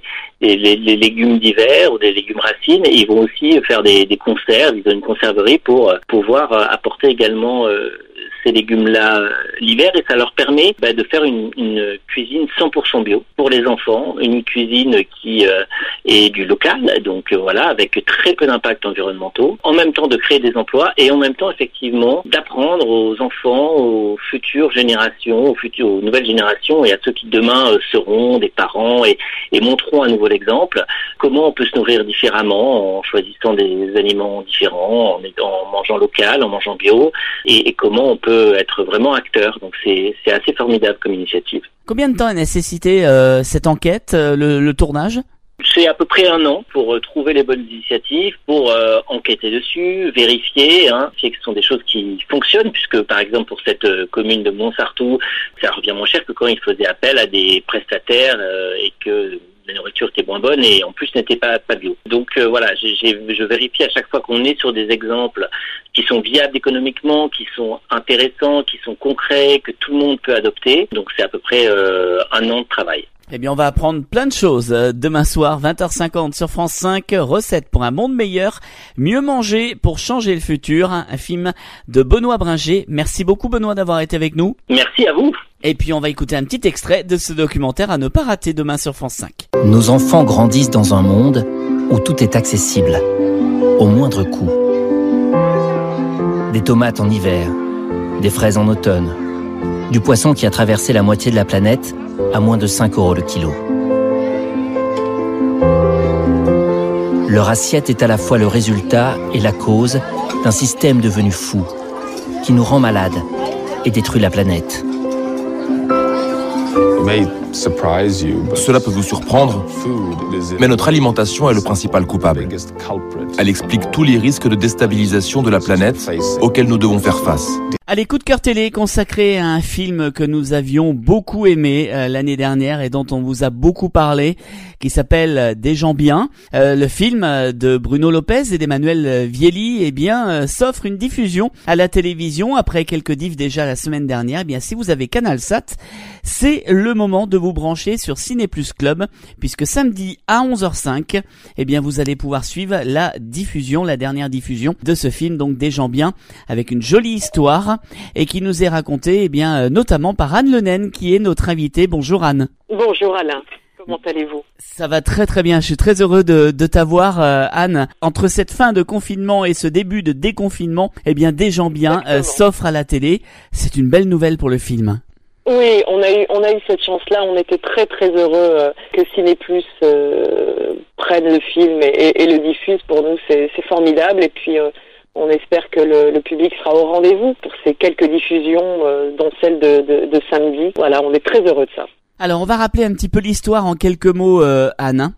légumes d'hiver ou des légumes racines. Et ils vont aussi faire des conserves. Ils ont une conserverie pour pouvoir apporter également ces légumes-là l'hiver, et ça leur permet de faire une cuisine 100% bio pour les enfants, une cuisine qui est du local, donc voilà, avec très peu d'impact environnementaux, en même temps de créer des emplois et en même temps effectivement d'apprendre aux enfants, aux futures générations, aux nouvelles générations et à ceux qui demain seront des parents et montreront à nouveau l'exemple, comment on peut se nourrir différemment en choisissant des aliments différents, en mangeant local, en mangeant bio, et comment on peut être vraiment acteur. Donc c'est assez formidable comme initiative. Combien de temps a nécessité cette enquête, le tournage ? C'est à peu près 1 an pour trouver les bonnes initiatives, pour enquêter dessus, vérifier que ce sont des choses qui fonctionnent, puisque par exemple pour cette commune de Montsartou, ça revient moins cher que quand ils faisaient appel à des prestataires et que la nourriture était moins bonne et en plus n'était pas bio. Donc voilà, je vérifie à chaque fois qu'on est sur des exemples qui sont viables économiquement, qui sont intéressants, qui sont concrets, que tout le monde peut adopter. Donc c'est à peu près 1 an de travail. Eh bien, on va apprendre plein de choses. Demain soir, 20h50 sur France 5, recettes pour un monde meilleur, mieux manger pour changer le futur, un film de Benoît Bringer. Merci beaucoup Benoît d'avoir été avec nous. Merci à vous. Et puis on va écouter un petit extrait de ce documentaire à ne pas rater demain sur France 5. Nos enfants grandissent dans un monde où tout est accessible, au moindre coût. Des tomates en hiver, des fraises en automne, du poisson qui a traversé la moitié de la planète à moins de 5 € le kilo. Leur assiette est à la fois le résultat et la cause d'un système devenu fou, qui nous rend malades et détruit la planète. Cela peut vous surprendre, mais notre alimentation est le principal coupable. Elle explique tous les risques de déstabilisation de la planète auxquels nous devons faire face. Allez, coup de cœur télé consacré à un film que nous avions beaucoup aimé l'année dernière et dont on vous a beaucoup parlé, qui s'appelle Des gens bien. Le film de Bruno Lopez et d'Emmanuel Vieli, s'offre une diffusion à la télévision après quelques diffs déjà la semaine dernière. Si vous avez CanalSat, c'est le moment de vous brancher sur Ciné Plus Club, puisque samedi à 11h05, vous allez pouvoir suivre la dernière diffusion de ce film, donc Des gens bien, avec une jolie histoire et qui nous est racontée notamment par Anne Lenaine, qui est notre invitée. Bonjour Anne. Bonjour Alain. Comment allez-vous ? Ça va très très bien, je suis très heureux de t'avoir Anne. Entre cette fin de confinement et ce début de déconfinement, Des gens bien s'offre à la télé. C'est une belle nouvelle pour le film. Oui, on a eu cette chance-là, on était très très heureux que Ciné Plus prenne le film et le diffuse. Pour nous c'est formidable, et puis on espère que le public sera au rendez-vous pour ces quelques diffusions, dont celle de samedi. Voilà, on est très heureux de ça. Alors, on va rappeler un petit peu l'histoire en quelques mots, Anne. Alors,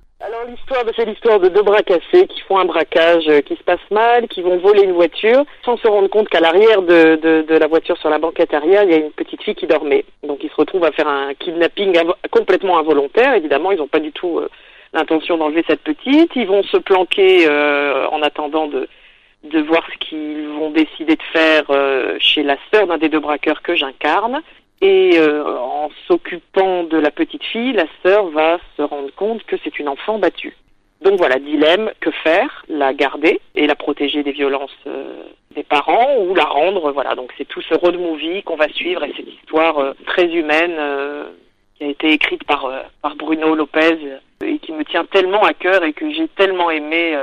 Alors l'histoire, c'est l'histoire de 2 bras cassés qui font un braquage qui se passe mal, qui vont voler une voiture sans se rendre compte qu'à l'arrière de la voiture, sur la banquette arrière, il y a une petite fille qui dormait. Donc ils se retrouvent à faire un kidnapping complètement involontaire. Évidemment, ils n'ont pas du tout l'intention d'enlever cette petite. Ils vont se planquer en attendant de voir ce qu'ils vont décider de faire chez la sœur d'un des 2 braqueurs que j'incarne. Et en s'occupant de la petite fille, la sœur va se rendre compte que c'est une enfant battue. Donc voilà, dilemme, que faire? La garder et la protéger des violences des parents ou la rendre? Voilà, donc c'est tout ce road movie qu'on va suivre et cette histoire très humaine qui a été écrite par Bruno Lopez et qui me tient tellement à cœur et que j'ai tellement aimé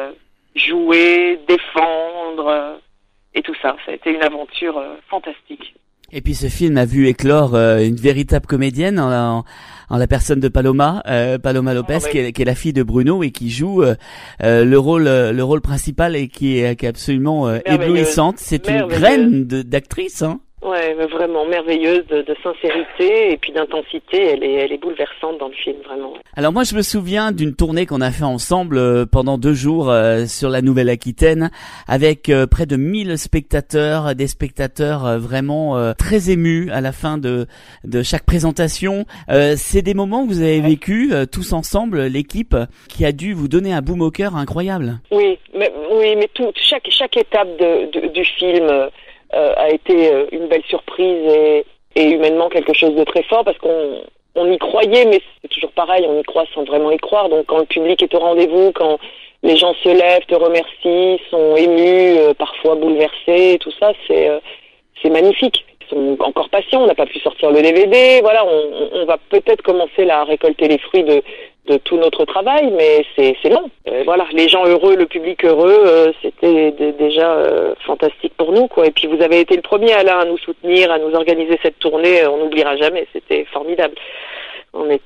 jouer, défendre et tout ça. Ça a été une aventure fantastique. Et puis ce film a vu éclore une véritable comédienne en la personne de Paloma Lopez, qui est la fille de Bruno et qui joue le rôle principal et qui est absolument éblouissante. C'est une graine d'actrice, hein. Ouais, mais vraiment merveilleuse de sincérité et puis d'intensité. Elle est bouleversante dans le film, vraiment. Alors moi, je me souviens d'une tournée qu'on a fait ensemble pendant 2 jours sur la Nouvelle-Aquitaine avec près de 1000 spectateurs, des spectateurs vraiment très émus à la fin de chaque présentation. C'est des moments que vous avez vécu tous ensemble, l'équipe, qui a dû vous donner un boum au cœur incroyable. Oui, mais chaque étape du film a été une belle surprise et humainement quelque chose de très fort parce qu'on y croyait, mais c'est toujours pareil, on y croit sans vraiment y croire. Donc quand le public est au rendez-vous, quand les gens se lèvent, te remercient, sont émus, parfois bouleversés, tout ça, c'est magnifique. Ils sont encore patients, on n'a pas pu sortir le DVD, voilà, on va peut-être commencer là à récolter les fruits de tout notre travail, mais c'est long. Voilà, les gens heureux, le public heureux, c'était déjà fantastique pour nous, quoi. Et puis vous avez été le premier, Alain, à nous soutenir, à nous organiser cette tournée. On n'oubliera jamais. C'était formidable. On a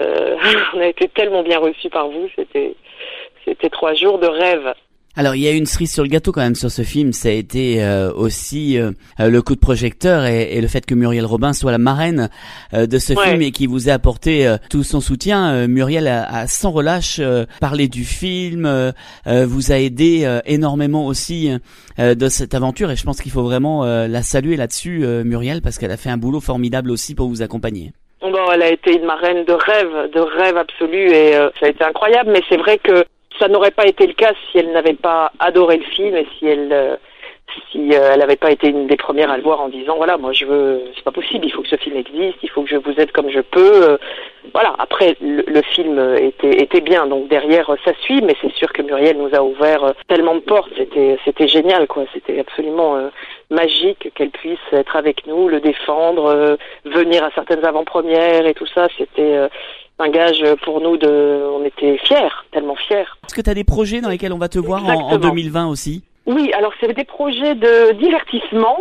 été tellement bien reçus par vous. C'était 3 jours de rêve. Alors il y a une cerise sur le gâteau quand même sur ce film, ça a été aussi le coup de projecteur et le fait que Muriel Robin soit la marraine de ce film et qui vous a apporté tout son soutien. Muriel a sans relâche parlé du film, vous a aidé énormément aussi de cette aventure et je pense qu'il faut vraiment la saluer là-dessus, Muriel, parce qu'elle a fait un boulot formidable aussi pour vous accompagner. Bon, elle a été une marraine de rêve absolu et ça a été incroyable, mais c'est vrai que ça n'aurait pas été le cas si elle n'avait pas adoré le film et si elle n'avait pas été une des premières à le voir en disant voilà, moi c'est pas possible, il faut que ce film existe, il faut que je vous aide comme je peux. Voilà, après le film était bien, donc derrière ça suit, mais c'est sûr que Muriel nous a ouvert tellement de portes, c'était génial, quoi, c'était absolument magique qu'elle puisse être avec nous, le défendre, venir à certaines avant-premières et tout ça, c'était un gage pour nous on était fiers, tellement fiers. Est-ce que tu as des projets dans lesquels on va te voir en 2020 aussi? Oui, alors c'est des projets de divertissement.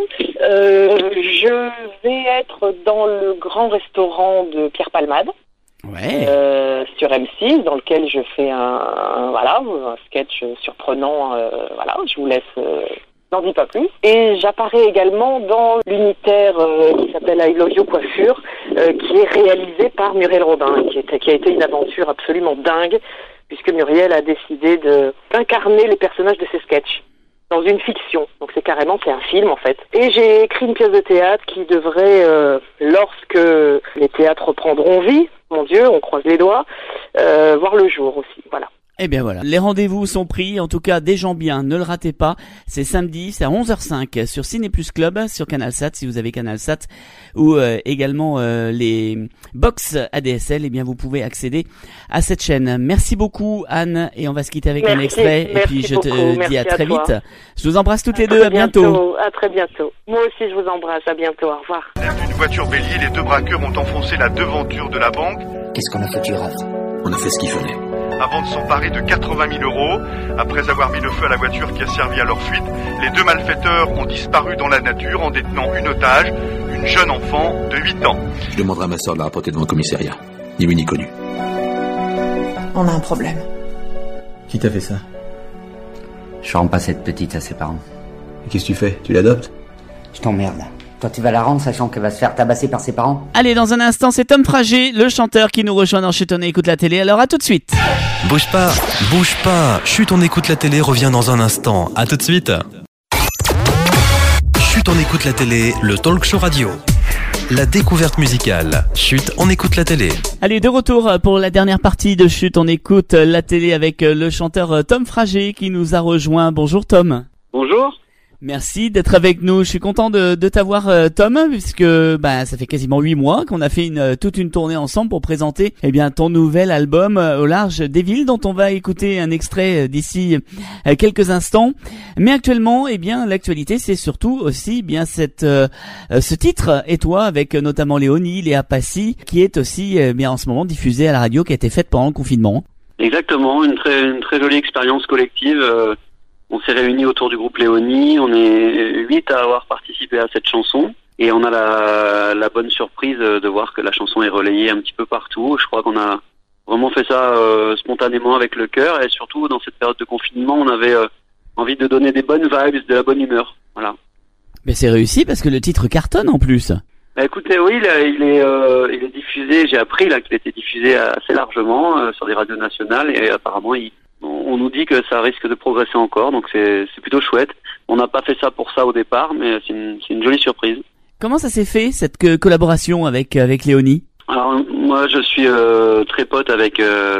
Je vais être dans le grand restaurant de Pierre Palmade. Ouais. Sur M6, dans lequel je fais un sketch surprenant. Voilà, je vous laisse. N'en dis pas plus. Et j'apparais également dans l'unitaire qui s'appelle I Love You Coiffure, qui est réalisé par Muriel Robin, qui a été une aventure absolument dingue, puisque Muriel a décidé d'incarner les personnages de ses sketchs dans une fiction. Donc c'est un film en fait. Et j'ai écrit une pièce de théâtre qui devrait, lorsque les théâtres reprendront vie, mon Dieu, on croise les doigts, voir le jour aussi. Voilà. Eh bien voilà, les rendez-vous sont pris, en tout cas des gens bien, ne le ratez pas, c'est samedi, c'est à 11h05 sur Ciné Plus Club, sur CanalSat si vous avez CanalSat, ou également les box ADSL, eh bien vous pouvez accéder à cette chaîne. Merci beaucoup Anne, et on va se quitter avec un extrait, et puis je te dis à très vite. Je vous embrasse toutes les deux, à bientôt. À très bientôt. Moi aussi je vous embrasse, à bientôt, au revoir. D'une voiture bélier, les 2 braqueurs ont enfoncé la devanture de la banque. Qu'est-ce qu'on a fait, Girafe? On a fait ce qu'il fallait. Avant de s'emparer de 80 000 €, après avoir mis le feu à la voiture qui a servi à leur fuite, les 2 malfaiteurs ont disparu dans la nature en détenant une otage, une jeune enfant de 8 ans. Je demanderai à ma soeur de la rapporter devant le commissariat. Ni vu ni connu. On a un problème. Qui t'a fait ça? Je rends pas cette petite à ses parents. Et qu'est-ce que tu fais? Tu l'adoptes? Je t'emmerde. Toi, tu vas la rendre, sachant qu'elle va se faire tabasser par ses parents. Allez, dans un instant, c'est Tom Frager, le chanteur qui nous rejoint dans Chut, on écoute la télé. Alors à tout de suite. Bouge pas. Chut, on écoute la télé revient dans un instant. À tout de suite. Chut, on écoute la télé, le talk show radio. La découverte musicale. Chut, on écoute la télé. Allez, de retour pour la dernière partie de Chut, on écoute la télé avec le chanteur Tom Frager qui nous a rejoint. Bonjour Tom. Bonjour. Merci d'être avec nous. Je suis content de t'avoir, Tom, puisque ça fait quasiment 8 mois qu'on a fait toute une tournée ensemble pour présenter ton nouvel album Au large des villes, dont on va écouter un extrait d'ici quelques instants. Mais actuellement, l'actualité, c'est surtout aussi ce titre Et toi, avec notamment Léonie, Léa Passy, qui est aussi en ce moment diffusé à la radio, qui a été faite pendant le confinement. Exactement, une très jolie expérience collective. On s'est réunis autour du groupe Léonie, on est 8 à avoir participé à cette chanson et on a la bonne surprise de voir que la chanson est relayée un petit peu partout. Je crois qu'on a vraiment fait ça spontanément avec le cœur et surtout dans cette période de confinement, on avait envie de donner des bonnes vibes, de la bonne humeur. Voilà. Mais c'est réussi parce que le titre cartonne en plus. Écoutez, oui, il est diffusé, j'ai appris qu'il était diffusé assez largement sur des radios nationales et apparemment on nous dit que ça risque de progresser encore, donc c'est plutôt chouette. On n'a pas fait ça pour ça au départ, mais c'est une jolie surprise. Comment ça s'est fait, cette collaboration avec Léonie? Alors moi je suis très pote avec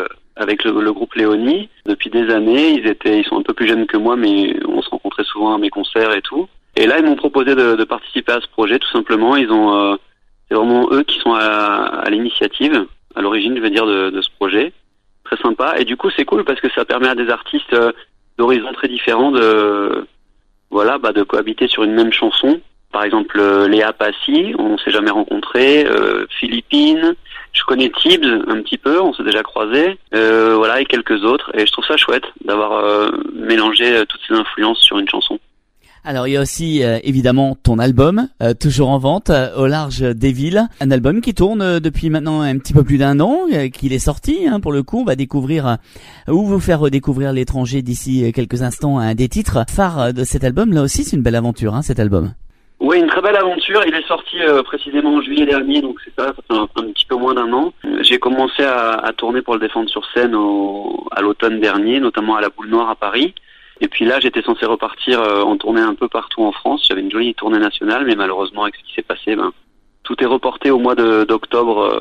le groupe Léonie depuis des années. Ils sont un peu plus jeunes que moi, mais on se rencontrait souvent à mes concerts et tout. Et là ils m'ont proposé de participer à ce projet tout simplement. C'est vraiment eux qui sont à l'initiative, à l'origine je veux dire de ce projet. Très sympa, et du coup c'est cool parce que ça permet à des artistes d'horizons très différents de cohabiter sur une même chanson. Par exemple Léa Passy, on s'est jamais rencontrés, Philippines, je connais Tibbs un petit peu, on s'est déjà croisés, et quelques autres, et je trouve ça chouette d'avoir mélangé toutes ces influences sur une chanson. Alors il y a aussi évidemment ton album, toujours en vente, Au large des villes. Un album qui tourne depuis maintenant un petit peu plus d'1 an, qu'il est sorti. Pour le coup, on va découvrir ou vous faire redécouvrir l'étranger d'ici quelques instants un des titres phares de cet album. Là aussi, c'est une belle aventure, cet album. Oui, une très belle aventure. Il est sorti précisément en juillet dernier, donc c'est ça fait un petit peu moins d'1 an. J'ai commencé à tourner pour le défendre sur scène à l'automne dernier, notamment à la Boule Noire à Paris. Et puis là, j'étais censé repartir en tournée un peu partout en France. J'avais une jolie tournée nationale, mais malheureusement, avec ce qui s'est passé, tout est reporté au mois d'octobre,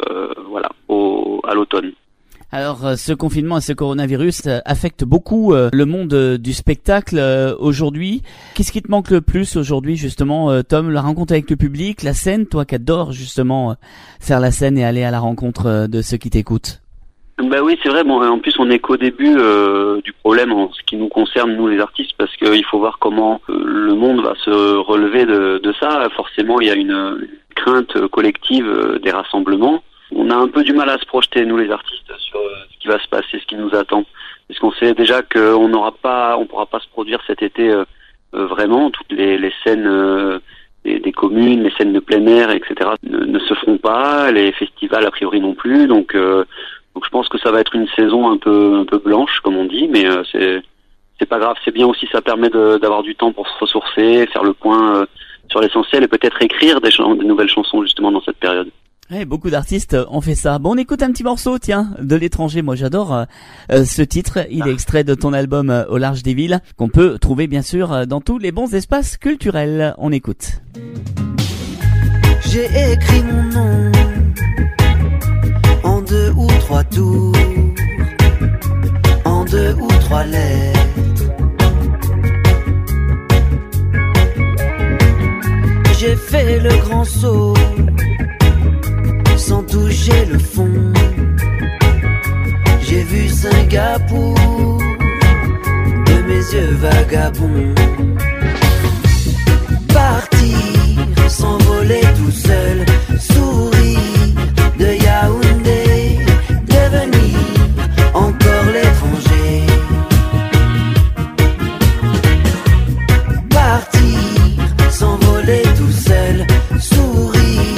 à l'automne. Alors, ce confinement et ce coronavirus affectent beaucoup le monde du spectacle aujourd'hui. Qu'est-ce qui te manque le plus aujourd'hui, justement, Tom? La rencontre avec le public, la scène, toi qui adores justement faire la scène et aller à la rencontre de ceux qui t'écoutent. Oui, c'est vrai. Bon, en plus, on n'est qu'au début du problème en ce qui nous concerne, nous les artistes, parce qu'il faut voir comment le monde va se relever de ça. Forcément, il y a une crainte collective des rassemblements. On a un peu du mal à se projeter, nous les artistes, sur ce qui va se passer, ce qui nous attend. Parce qu'on sait déjà qu'on pourra pas se produire cet été vraiment. Toutes les scènes des communes, les scènes de plein air, etc. ne se feront pas. Les festivals, a priori, non plus. Donc je pense que ça va être une saison un peu blanche, comme on dit, mais c'est pas grave. C'est bien aussi, ça permet d'avoir du temps pour se ressourcer, faire le point sur l'essentiel et peut-être écrire des nouvelles chansons justement dans cette période. Ouais, beaucoup d'artistes ont fait ça. Bon, on écoute un petit morceau, tiens, de l'étranger. Moi, j'adore ce titre. Il est extrait de ton album Au large des villes, qu'on peut trouver bien sûr dans tous les bons espaces culturels. On écoute. J'ai écrit mon nom en 2 ou 3 tours, en 2 ou 3 lettres. J'ai fait le grand saut sans toucher le fond. J'ai vu Singapour de mes yeux vagabonds. Partir, s'envoler tout seul, sourire de Yaoundé, devenir encore l'étranger. Partir, s'envoler tout seul, sourire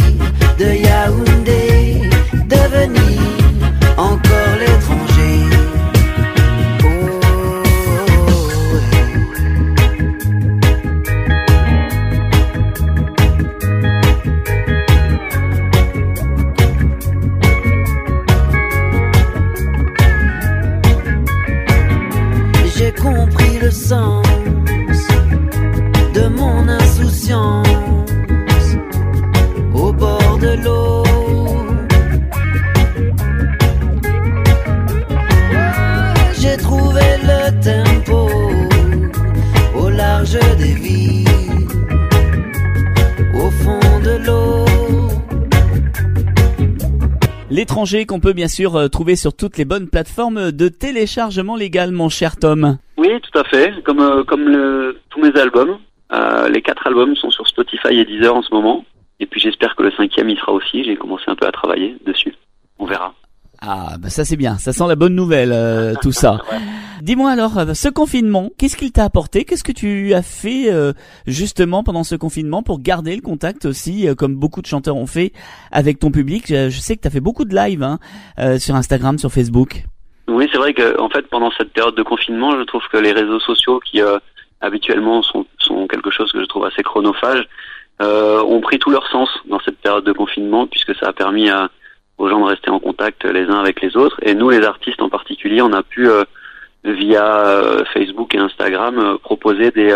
L'étranger qu'on peut bien sûr trouver sur toutes les bonnes plateformes de téléchargement légal, mon cher Tom. Oui, tout à fait. Comme tous mes albums. Les 4 albums sont sur Spotify et Deezer en ce moment. Et puis j'espère que le 5e y sera aussi. J'ai commencé un peu à travailler dessus. On verra. Ah, bah ça c'est bien. Ça sent la bonne nouvelle, tout ça. Ouais. Dis-moi alors, ce confinement, qu'est-ce qu'il t'a apporté? Qu'est-ce que tu as fait justement pendant ce confinement pour garder le contact aussi, comme beaucoup de chanteurs ont fait, avec ton public? Je sais que tu as fait beaucoup de live sur Instagram, sur Facebook. Oui, c'est vrai que en fait, pendant cette période de confinement, je trouve que les réseaux sociaux qui habituellement sont quelque chose que je trouve assez chronophage, ont pris tout leur sens dans cette période de confinement, puisque ça a permis aux gens de rester en contact les uns avec les autres. Et nous, les artistes en particulier, on a pu, via Facebook et Instagram, proposer des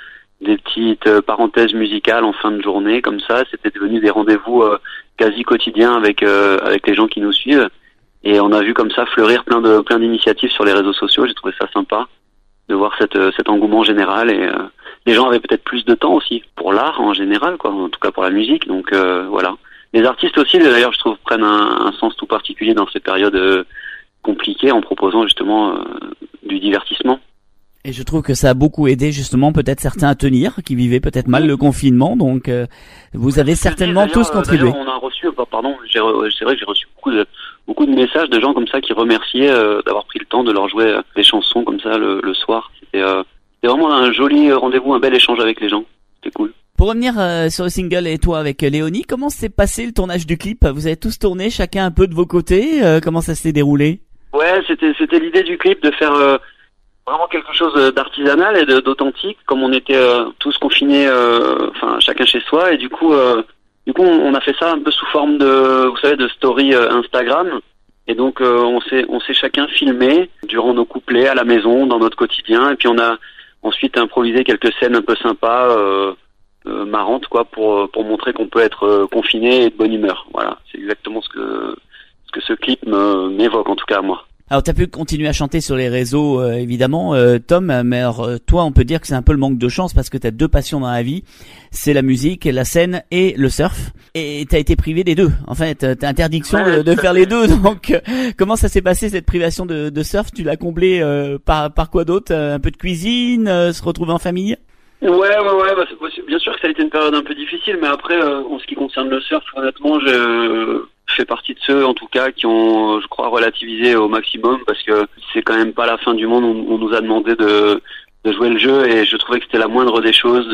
petites parenthèses musicales en fin de journée, comme ça. C'était devenu des rendez-vous quasi quotidiens avec les gens qui nous suivent. Et on a vu comme ça fleurir plein d'initiatives sur les réseaux sociaux. J'ai trouvé ça sympa de voir cet engouement général. Et les gens avaient peut-être plus de temps aussi pour l'art en général, quoi, en tout cas pour la musique. Donc voilà. Les artistes aussi, d'ailleurs, je trouve, prennent un sens tout particulier dans ces périodes compliquées en proposant justement du divertissement. Et je trouve que ça a beaucoup aidé justement peut-être certains à tenir, qui vivaient peut-être mal le confinement. Donc vous avez certainement tous contribué. On a reçu, c'est vrai que j'ai reçu beaucoup de messages de gens comme ça qui remerciaient d'avoir pris le temps de leur jouer des chansons comme ça le soir. C'était vraiment un joli rendez-vous, un bel échange avec les gens. C'était cool. Pour revenir sur le single et toi avec Léonie, comment s'est passé le tournage du clip? Vous avez tous tourné chacun un peu de vos côtés, comment ça s'est déroulé? Ouais, c'était l'idée du clip de faire vraiment quelque chose d'artisanal et d'authentique, comme on était tous confinés, chacun chez soi, et du coup on a fait ça un peu sous forme de story Instagram. Et donc on s'est chacun filmé durant nos couplets à la maison, dans notre quotidien, et puis on a ensuite improvisé quelques scènes un peu sympas, marrantes, quoi, pour montrer qu'on peut être confiné et de bonne humeur. Voilà, c'est exactement ce que ce clip m'évoque, en tout cas à moi. Alors t'as pu continuer à chanter sur les réseaux, évidemment, Tom, mais alors toi on peut dire que c'est un peu le manque de chance parce que t'as 2 passions dans la vie, c'est la musique, la scène et le surf, et t'as été privé des 2. En fait, t'as interdiction de faire les 2, donc comment ça s'est passé cette privation de surf? Tu l'as comblé par quoi d'autre? Un peu de cuisine, se retrouver en famille? Ouais, bien sûr que ça a été une période un peu difficile, mais après, en ce qui concerne le surf, honnêtement, je fais partie de ceux, en tout cas, qui ont, je crois, relativisé au maximum, parce que c'est quand même pas la fin du monde. On nous a demandé de jouer le jeu, et je trouvais que c'était la moindre des choses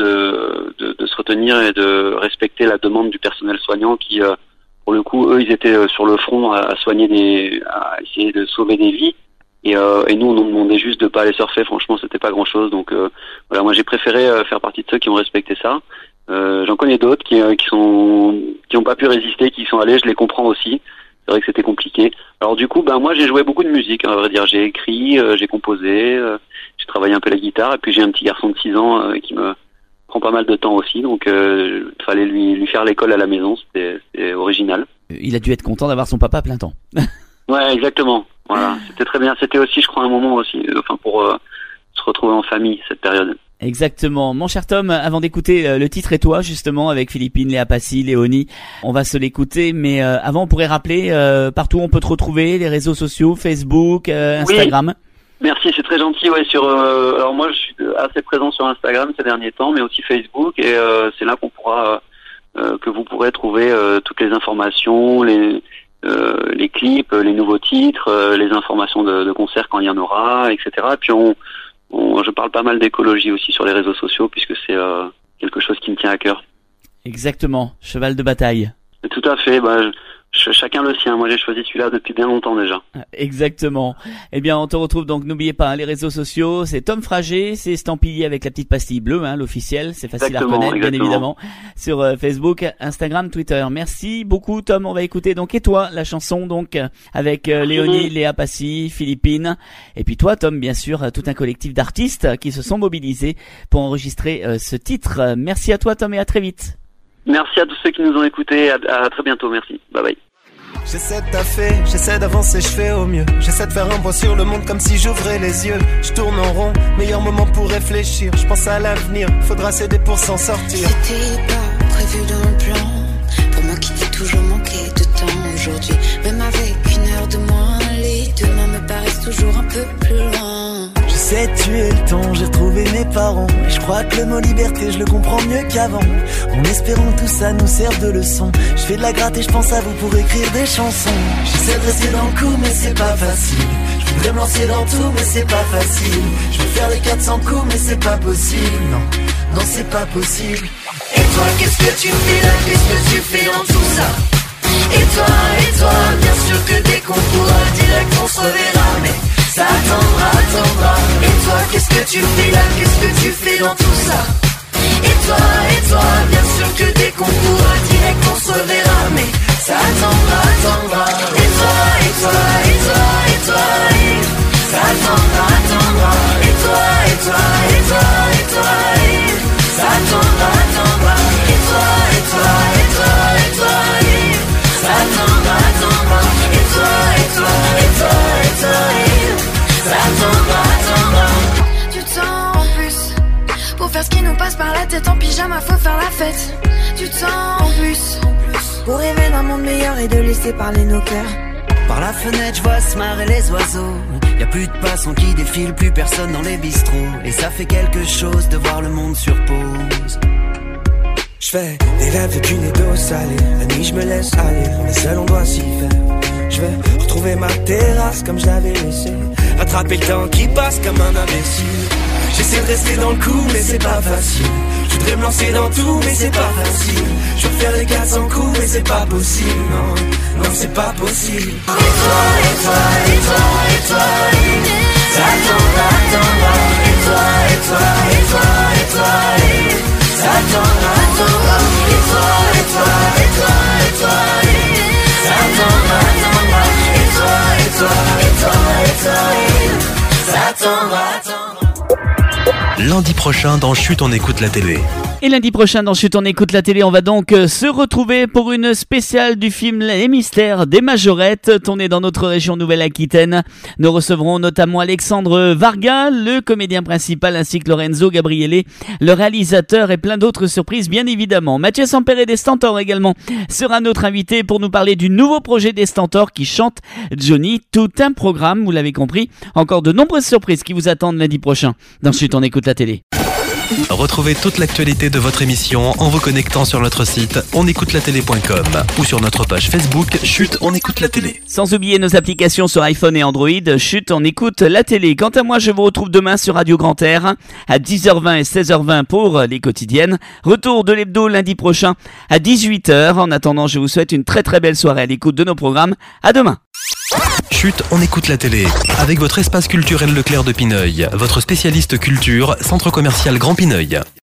de se retenir et de respecter la demande du personnel soignant qui, pour le coup, eux, ils étaient sur le front à soigner à essayer de sauver des vies. Et nous, on nous demandait juste de pas aller surfer. Franchement, c'était pas grand chose. Donc voilà, moi j'ai préféré faire partie de ceux qui ont respecté ça. J'en connais d'autres qui ont pas pu résister, qui sont allés. Je les comprends aussi. C'est vrai que c'était compliqué. Alors du coup, moi j'ai joué beaucoup de musique. À vrai dire, j'ai écrit, j'ai composé, j'ai travaillé un peu la guitare. Et puis j'ai un petit garçon de 6 ans qui me prend pas mal de temps aussi. Donc fallait lui faire l'école à la maison. C'était original. Il a dû être content d'avoir son papa à plein temps. Ouais, exactement. Voilà, c'était très bien. C'était aussi, je crois, un moment aussi, pour se retrouver en famille cette période. Exactement. Mon cher Tom, avant d'écouter le titre et toi, justement, avec Philippine, Léa Passy, Léonie, on va se l'écouter, mais avant, on pourrait rappeler partout où on peut te retrouver, les réseaux sociaux, Facebook, Instagram. Oui. Merci, c'est très gentil. Ouais, alors moi, je suis assez présent sur Instagram ces derniers temps, mais aussi Facebook, et c'est là qu'on pourra, que vous pourrez trouver toutes les informations, les clips, les nouveaux titres, les informations de concerts quand il y en aura, etc. Et puis je parle pas mal d'écologie aussi sur les réseaux sociaux, puisque c'est quelque chose qui me tient à cœur. Exactement, cheval de bataille. Tout à fait, chacun le sien. Moi j'ai choisi celui-là depuis bien longtemps déjà. Exactement. Eh bien on te retrouve donc, n'oubliez pas les réseaux sociaux, c'est Tom Frager, c'est estampillé avec la petite pastille bleue, l'officiel, c'est facile à reconnaître bien évidemment, sur Facebook, Instagram, Twitter. Merci beaucoup Tom, on va écouter donc Et toi, la chanson donc avec Léonie, Léa Passy, Philippine, et puis toi Tom, bien sûr, tout un collectif d'artistes qui se sont mobilisés pour enregistrer ce titre. Merci à toi Tom et à très vite. Merci à tous ceux qui nous ont écoutés, à très bientôt, merci, bye bye. J'essaie de taffer, j'essaie d'avancer, je fais au mieux. J'essaie de faire un point sur le monde comme si j'ouvrais les yeux. Je tourne en rond, meilleur moment pour réfléchir. Je pense à l'avenir, faudra s'aider pour s'en sortir. C'était pas prévu dans le plan, pour moi qui t'ai toujours manqué de temps aujourd'hui. Même avec J'essaie de tuer le temps, j'ai retrouvé mes parents. Et je crois que le mot liberté, je le comprends mieux qu'avant. En espérant que tout ça nous serve de leçon. Je fais de la gratte et je pense à vous pour écrire des chansons. J'essaie de rester dans le coup mais c'est pas facile. Je voudrais me lancer dans tout mais c'est pas facile. Je veux faire les 400 coups mais c'est pas possible. Non c'est pas possible. Et toi qu'est-ce que tu fais là? Qu'est-ce que tu fais dans tout ça? Et toi, bien sûr que dès qu'on pourra direct on se reverra. Mais ça attendra. Et toi qu'est-ce que tu fais là? Qu'est-ce que tu fais dans tout ça? Et toi, bien sûr que dès qu'on pourra direct on se reverra. Mais ça attendra. Et toi, ça attendra. Et toi, ça attendra. Et toi, ça attendra. Ça attendra. Du temps en plus pour faire ce qui nous passe par la tête en pyjama, faut faire la fête. Du temps en plus pour rêver d'un monde meilleur et de laisser parler nos cœurs. Par la fenêtre, je vois se marrer les oiseaux. Y a plus de passants qui défilent, plus personne dans les bistrots. Et ça fait quelque chose de voir le monde sur pause. Je fais des rêves de cul et d'eau salée. La nuit, je me laisse aller. On est seul, on doit s'y faire. Je vais retrouver ma terrasse comme je l'avais laissée. Rattraper le temps qui passe comme un imbécile. J'essaie de rester dans le coup, mais c'est pas facile. Je voudrais me lancer dans tout, mais c'est pas facile. Je veux faire les 400 coups, mais c'est pas possible. Non, c'est pas possible. Et toi, ça attendra. Et toi, ça attendra. Et toi, ça attendra. Ça attendra. Lundi prochain dans Chut, on écoute la télé. Et lundi prochain dans Chut, on écoute la télé, on va donc se retrouver pour une spéciale du film Les Mystères des Majorettes, tourné dans notre région Nouvelle-Aquitaine. Nous recevrons notamment Alexandre Varga, le comédien principal, ainsi que Lorenzo Gabriele, le réalisateur, et plein d'autres surprises bien évidemment. Mathieu Sampere des Stentors également sera notre invité pour nous parler du nouveau projet des Stentors qui chante Johnny. Tout un programme, vous l'avez compris, encore de nombreuses surprises qui vous attendent lundi prochain dans Chut, on écoute la télé. Retrouvez toute l'actualité de votre émission en vous connectant sur notre site onécoutelatélé.com ou sur notre page Facebook Chut, on écoute la télé. Sans oublier nos applications sur iPhone et Android. Chut, on écoute la télé. Quant à moi, je vous retrouve demain sur Radio Grand Air à 10h20 et 16h20 pour les quotidiennes. Retour de l'hebdo lundi prochain à 18h. En attendant, je vous souhaite une très très belle soirée à l'écoute de nos programmes. À demain. Chut, on écoute la télé. Avec votre espace culturel Leclerc de Pineuil, votre spécialiste culture, centre commercial Grand Pineuil.